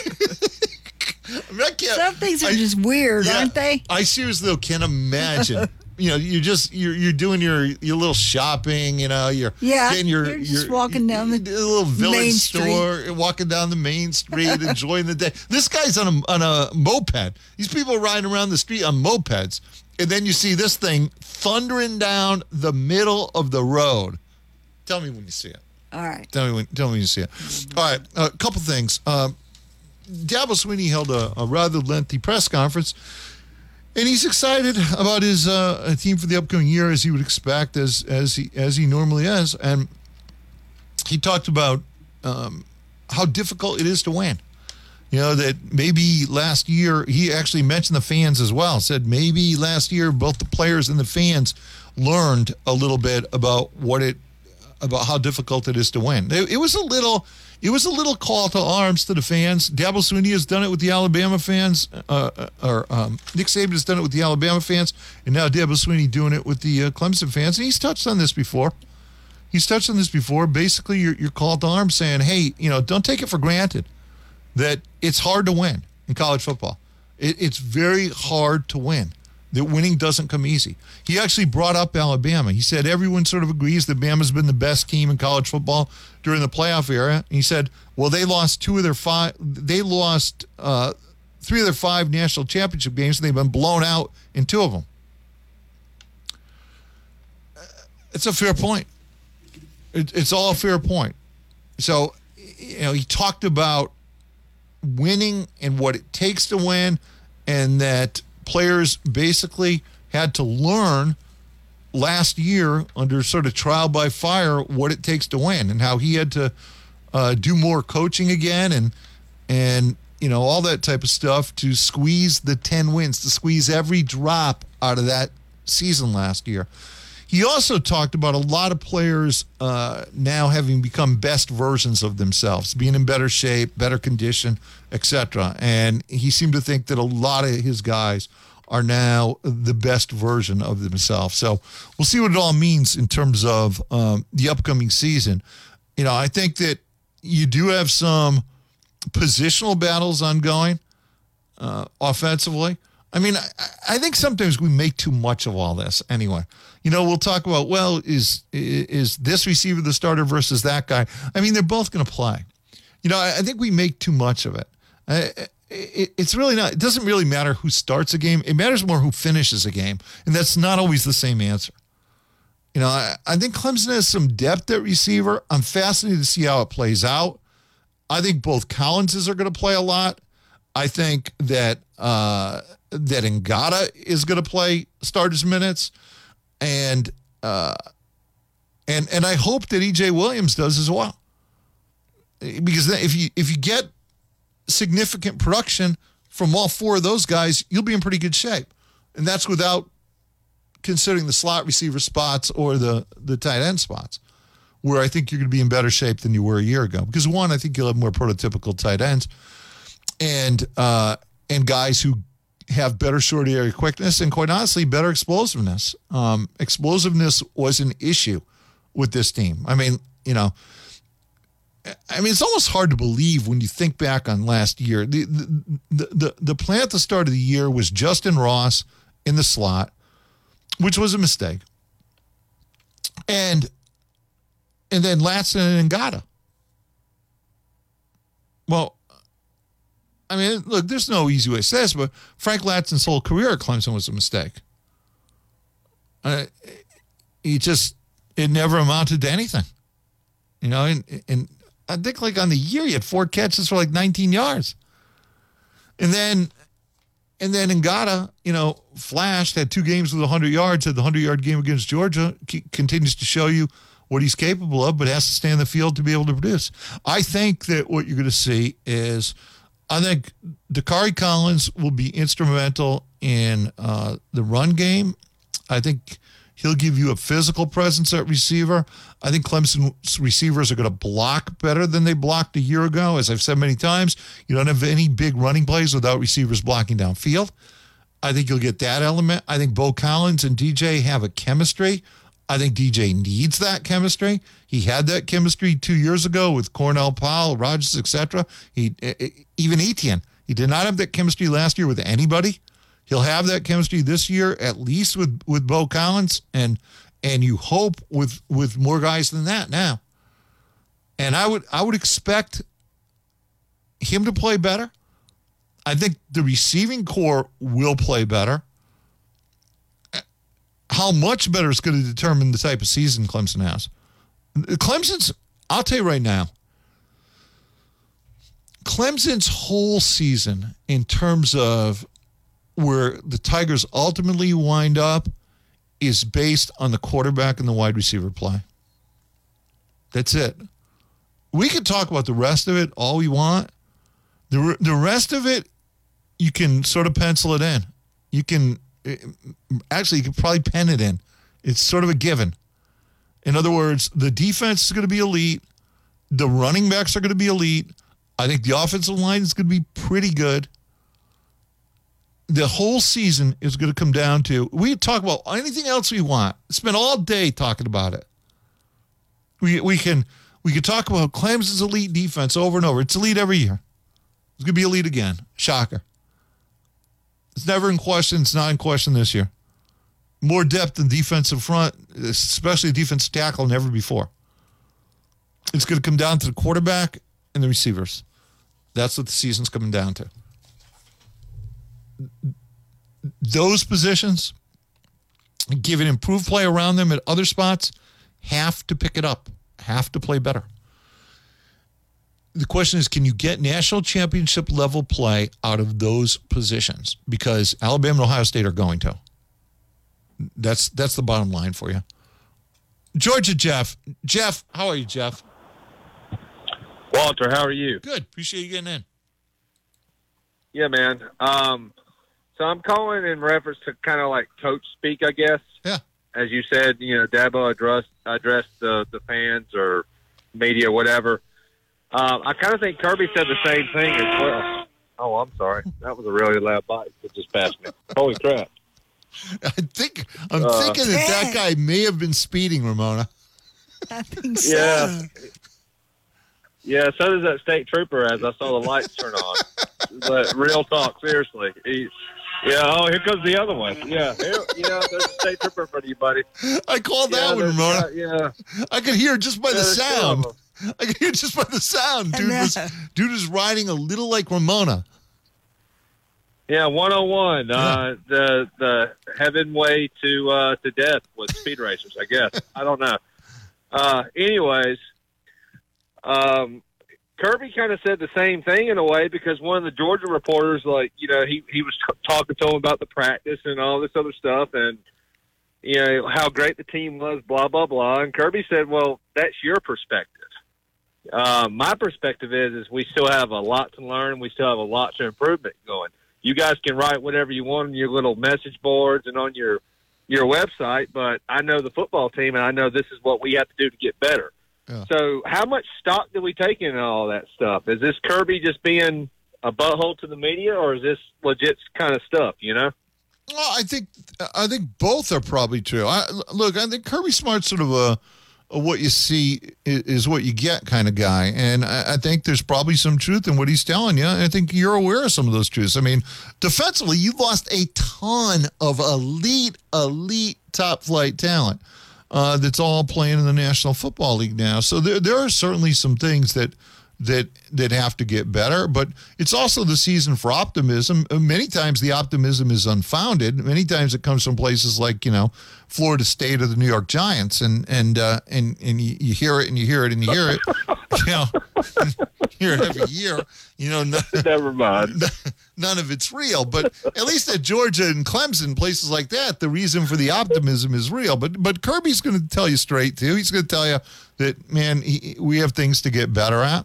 I mean, I can't, Some things are I, just weird, yeah, aren't they? I seriously though can't imagine. You know, you're just you're you're doing your your little shopping. You know, you're Yeah, getting your you're just your- walking down the a little village main store, street. walking down the main street, enjoying the day. This guy's on a on a moped. These people are riding around the street on mopeds, and then you see this thing thundering down the middle of the road. Tell me when you see it. All right. Tell me when. Tell me when you see it. All right. A couple things. Um, Dabo Swinney held a, a rather lengthy press conference, and he's excited about his uh, team for the upcoming year, as he would expect, as as he as he normally is. And he talked about um, how difficult it is to win. You know, that maybe last year, he actually mentioned the fans as well. Said maybe last year both the players and the fans learned a little bit about what it about how difficult it is to win. It, it was a little, it was a little call to arms to the fans. Dabo Swinney has done it with the Alabama fans, uh, or um, Nick Saban has done it with the Alabama fans, and now Dabo Swinney doing it with the uh, Clemson fans. And he's touched on this before. He's touched on this before. Basically, you're, you're called to arms saying, hey, you know, don't take it for granted that it's hard to win in college football. It, it's very hard to win. That winning doesn't come easy. He actually brought up Alabama. He said everyone sort of agrees that Bama's been the best team in college football during the playoff era. And he said, well, they lost two of their five. They lost uh, three of their five national championship games, and they've been blown out in two of them. It's a fair point. It, it's all a fair point. So, you know, he talked about winning and what it takes to win, and that players basically had to learn last year under sort of trial by fire what it takes to win, and how he had to uh, do more coaching again, and and you know all that type of stuff to squeeze the ten wins, to squeeze every drop out of that season last year. He also talked about a lot of players uh, now having become best versions of themselves, being in better shape, better condition, et cetera. And he seemed to think that a lot of his guys are now the best version of themselves. So we'll see what it all means in terms of um, the upcoming season. You know, I think that you do have some positional battles ongoing uh, offensively. I mean, I, I think sometimes we make too much of all this anyway. You know, we'll talk about, well, is is this receiver the starter versus that guy? I mean, they're both going to play. You know, I, I think we make too much of it. I, it. It's really not, it doesn't really matter who starts a game. It matters more who finishes a game. And that's not always the same answer. You know, I, I think Clemson has some depth at receiver. I'm fascinated to see how it plays out. I think both Collinses are going to play a lot. I think that uh, that Ngata is going to play starters minutes, and uh, and and I hope that E J Williams does as well, because if you if you get significant production from all four of those guys, you'll be in pretty good shape, and that's without considering the slot receiver spots or the the tight end spots, where I think you're going to be in better shape than you were a year ago. Because one, I think you'll have more prototypical tight ends. And uh, and guys who have better short area quickness and, quite honestly, better explosiveness. Um, explosiveness was an issue with this team. I mean, you know, I mean, it's almost hard to believe when you think back on last year. The the the, the, the plan at the start of the year was Justin Ross in the slot, which was a mistake, and and then Latson and Ngata. Well, I mean, look, there's no easy way to say this, but Frank Latson's whole career at Clemson was a mistake. Uh, he just, it never amounted to anything. You know, and, and I think like on the year, he had four catches for like nineteen yards. And then, and then Ngata, you know, flashed, had two games with one hundred yards, had the hundred-yard game against Georgia, c- continues to show you what he's capable of, but has to stay in the field to be able to produce. I think that what you're going to see is, I think Dakari Collins will be instrumental in uh, the run game. I think he'll give you a physical presence at receiver. I think Clemson's receivers are going to block better than they blocked a year ago. As I've said many times, you don't have any big running plays without receivers blocking downfield. I think you'll get that element. I think Bo Collins and D J have a chemistry. I think D J needs that chemistry. He had that chemistry two years ago with Cornell Powell, Rogers, et cetera. He, even Etienne. He did not have that chemistry last year with anybody. He'll have that chemistry this year, at least with, with Bo Collins, and and you hope with with more guys than that now. And I would I would expect him to play better. I think the receiving core will play better. How much better is going to determine the type of season Clemson has. Clemson's, I'll tell you right now, Clemson's whole season in terms of where the Tigers ultimately wind up is based on the quarterback and the wide receiver play. That's it. We can talk about the rest of it all we want. The, the rest of it, you can sort of pencil it in. You can... Actually, you could probably pen it in. It's sort of a given. In other words, the defense is going to be elite. The running backs are going to be elite. I think the offensive line is going to be pretty good. The whole season is going to come down to, we talk about anything else we want. Spend all day talking about it. We we can we can talk about Clemson's elite defense over and over. It's elite every year. It's going to be elite again. Shocker. It's never in question. It's not in question this year. More depth in defensive front, especially defensive tackle, than ever before. It's going to come down to the quarterback and the receivers. That's what the season's coming down to. Those positions, given improved play around them at other spots, have to pick it up, have to play better. The question is, can you get national championship level play out of those positions? Because Alabama and Ohio State are going to. That's that's the bottom line for you. Georgia, Jeff. Jeff, how are you, Jeff? Walter, how are you? Good. Appreciate you getting in. Yeah, man. Um, so I'm calling in reference to kind of like coach speak, I guess. Yeah. As you said, you know, Dabo addressed, addressed the, the fans or media, whatever. Um, I kind of think Kirby said the same thing as well. Oh, I'm sorry. That was a really loud bite that just passed me. Holy crap. I think, I'm Uh, thinking that that guy may have been speeding, Ramona. I think so. Yeah. Yeah, so does that state trooper as I saw the lights turn on. But real talk, seriously. He, Yeah, oh, here comes the other one. Yeah, here, yeah, there's a state trooper for you, buddy. I called that yeah, one, Ramona. Yeah, yeah. I could hear just by Yeah, the there's two of sound. them. I could hear just by the sound. Dude was, dude was riding a little like Ramona. Yeah, one oh one, uh, the the heaven way to uh, to death with speed racers, I guess. I don't know. Uh, anyways, um, Kirby kind of said the same thing in a way because one of the Georgia reporters, like, you know, he, he was t- talking to him about the practice and all this other stuff and, you know, how great the team was, blah, blah, blah. And Kirby said, well, that's your perspective. Uh, my perspective is, is we still have a lot to learn. We still have a lot to improvement going. You guys can write whatever you want on your little message boards and on your, your website, but I know the football team and I know this is what we have to do to get better. Yeah. So how much stock do we take in all that stuff? Is this Kirby just being a butthole to the media, or is this legit kind of stuff, you know? Well, I think I think both are probably true. I, look, I think Kirby Smart's sort of a, a what you see is, is what you get kind of guy, and I, I think there's probably some truth in what he's telling you. And I think you're aware of some of those truths. I mean, defensively, you've lost a ton of elite, elite, top-flight talent. Uh, that's all playing in the National Football League now. So there, there are certainly some things that that that have to get better, but it's also the season for optimism. Many times the optimism is unfounded. Many times it comes from places like, you know, Florida State or the New York Giants, and and uh, and and you, you hear it and you hear it and you hear it. You know, hear it every year. You know, none, never mind. None of it's real, but at least at Georgia and Clemson, places like that, the reason for the optimism is real. But but Kirby's going to tell you straight too. He's going to tell you that, man, he, we have things to get better at.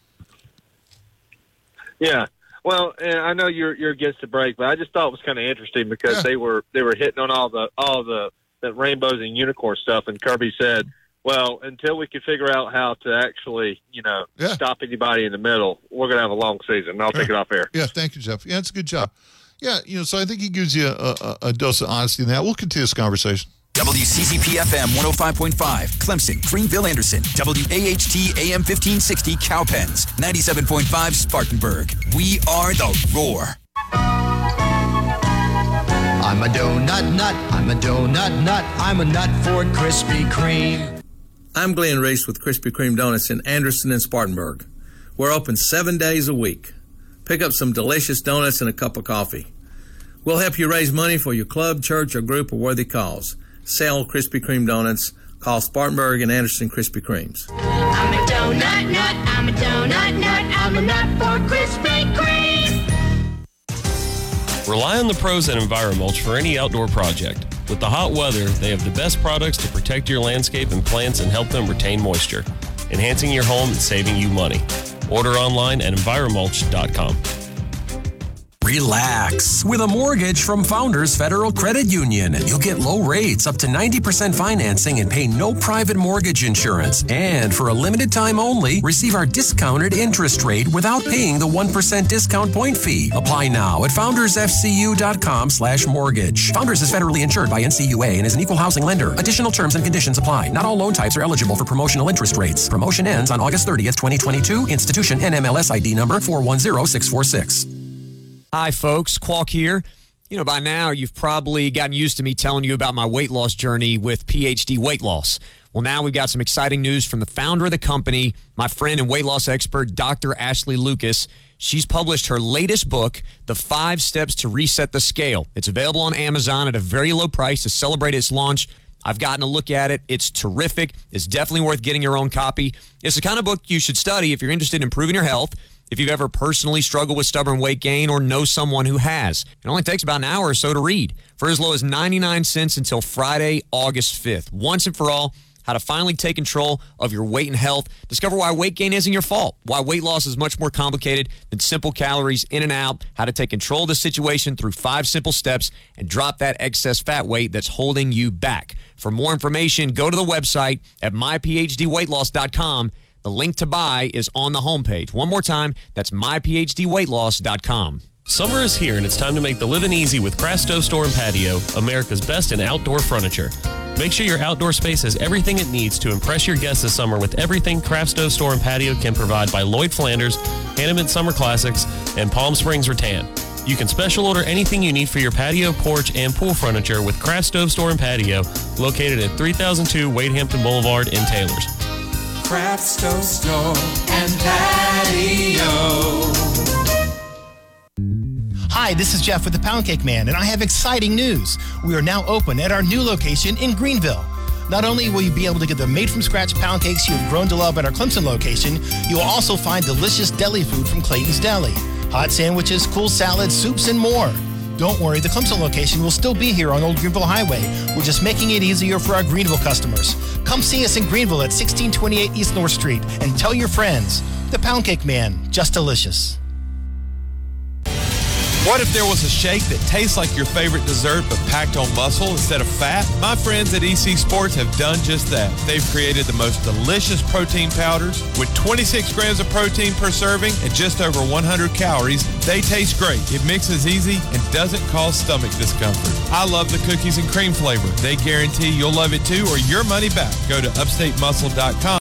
Yeah. Well, and I know you're you're against the break, but I just thought it was kind of interesting because yeah. they were they were hitting on all the all the, the rainbows and unicorn stuff, and Kirby said, well, until we can figure out how to actually, you know, yeah. stop anybody in the middle, we're going to have a long season. I'll yeah. take it off air. Yeah, thank you, Jeff. Yeah, it's a good job. Yeah, you know, so I think he gives you a, a, a dose of honesty in that. We'll continue this conversation. W C C P F M one oh five point five, Clemson, Greenville, Anderson. W A H T A M fifteen sixty, Cowpens. ninety-seven point five, Spartanburg. We are the Roar. I'm a donut nut. I'm a donut nut. I'm a nut for Krispy Kreme. I'm Glenn Reese with Krispy Kreme Donuts in Anderson and Spartanburg. We're open seven days a week. Pick up some delicious donuts and a cup of coffee. We'll help you raise money for your club, church, or group or worthy cause. Sell Krispy Kreme donuts. Call Spartanburg and Anderson Krispy Kremes. I'm a donut nut. I'm a donut nut. I'm a nut for Krispy Kreme. Rely on the pros at EnviroMulch for any outdoor project. With the hot weather, they have the best products to protect your landscape and plants and help them retain moisture, enhancing your home and saving you money. Order online at enviromulch dot com. Relax. With a mortgage from Founders Federal Credit Union, you'll get low rates, up to ninety percent financing, and pay no private mortgage insurance. And for a limited time only, receive our discounted interest rate without paying the one percent discount point fee. Apply now at foundersfcu.com slash mortgage. Founders is federally insured by N C U A and is an equal housing lender. Additional terms and conditions apply. Not all loan types are eligible for promotional interest rates. Promotion ends on August thirtieth, twenty twenty-two. Institution N M L S I D number four one zero six four six. Hi, folks. Qualk here. You know, by now, you've probably gotten used to me telling you about my weight loss journey with P H D Weight Loss. Well, now we've got some exciting news from the founder of the company, my friend and weight loss expert, Doctor Ashley Lucas. She's published her latest book, The Five Steps to Reset the Scale. It's available on Amazon at a very low price to celebrate its launch. I've gotten a look at it. It's terrific. It's definitely worth getting your own copy. It's the kind of book you should study if you're interested in improving your health, if you've ever personally struggled with stubborn weight gain or know someone who has. It only takes about an hour or so to read, for as low as ninety-nine cents until Friday, August fifth. Once and for all, how to finally take control of your weight and health. Discover why weight gain isn't your fault, why weight loss is much more complicated than simple calories in and out, how to take control of the situation through five simple steps and drop that excess fat weight that's holding you back. For more information, go to the website at my p h d weight loss dot com. The link to buy is on the homepage. One more time, that's my p h d weight loss dot com. Summer is here, and it's time to make the living easy with Craft Stove Store and Patio, America's best in outdoor furniture. Make sure your outdoor space has everything it needs to impress your guests this summer with everything Craft Stove Store and Patio can provide by Lloyd Flanders, Hanneman Summer Classics, and Palm Springs Rattan. You can special order anything you need for your patio, porch, and pool furniture with Craft Stove Store and Patio, located at three thousand two Wade Hampton Boulevard in Taylors. Craft Stove Store and Patio. Hi, this is Jeff with the Pound Cake Man, and I have exciting news. We are now open at our new location in Greenville. Not only will you be able to get the made-from-scratch pound cakes you have grown to love at our Clemson location, you will also find delicious deli food from Clayton's Deli. Hot sandwiches, cool salads, soups, and more. Don't worry, the Clemson location will still be here on Old Greenville Highway. We're just making it easier for our Greenville customers. Come see us in Greenville at sixteen twenty-eight East North Street and tell your friends. The Pound Cake Man, just delicious. What if there was a shake that tastes like your favorite dessert but packed on muscle instead of fat? My friends at E C Sports have done just that. They've created the most delicious protein powders with twenty-six grams of protein per serving and just over one hundred calories. They taste great. It mixes easy and doesn't cause stomach discomfort. I love the cookies and cream flavor. They guarantee you'll love it too or your money back. Go to upstate muscle dot com.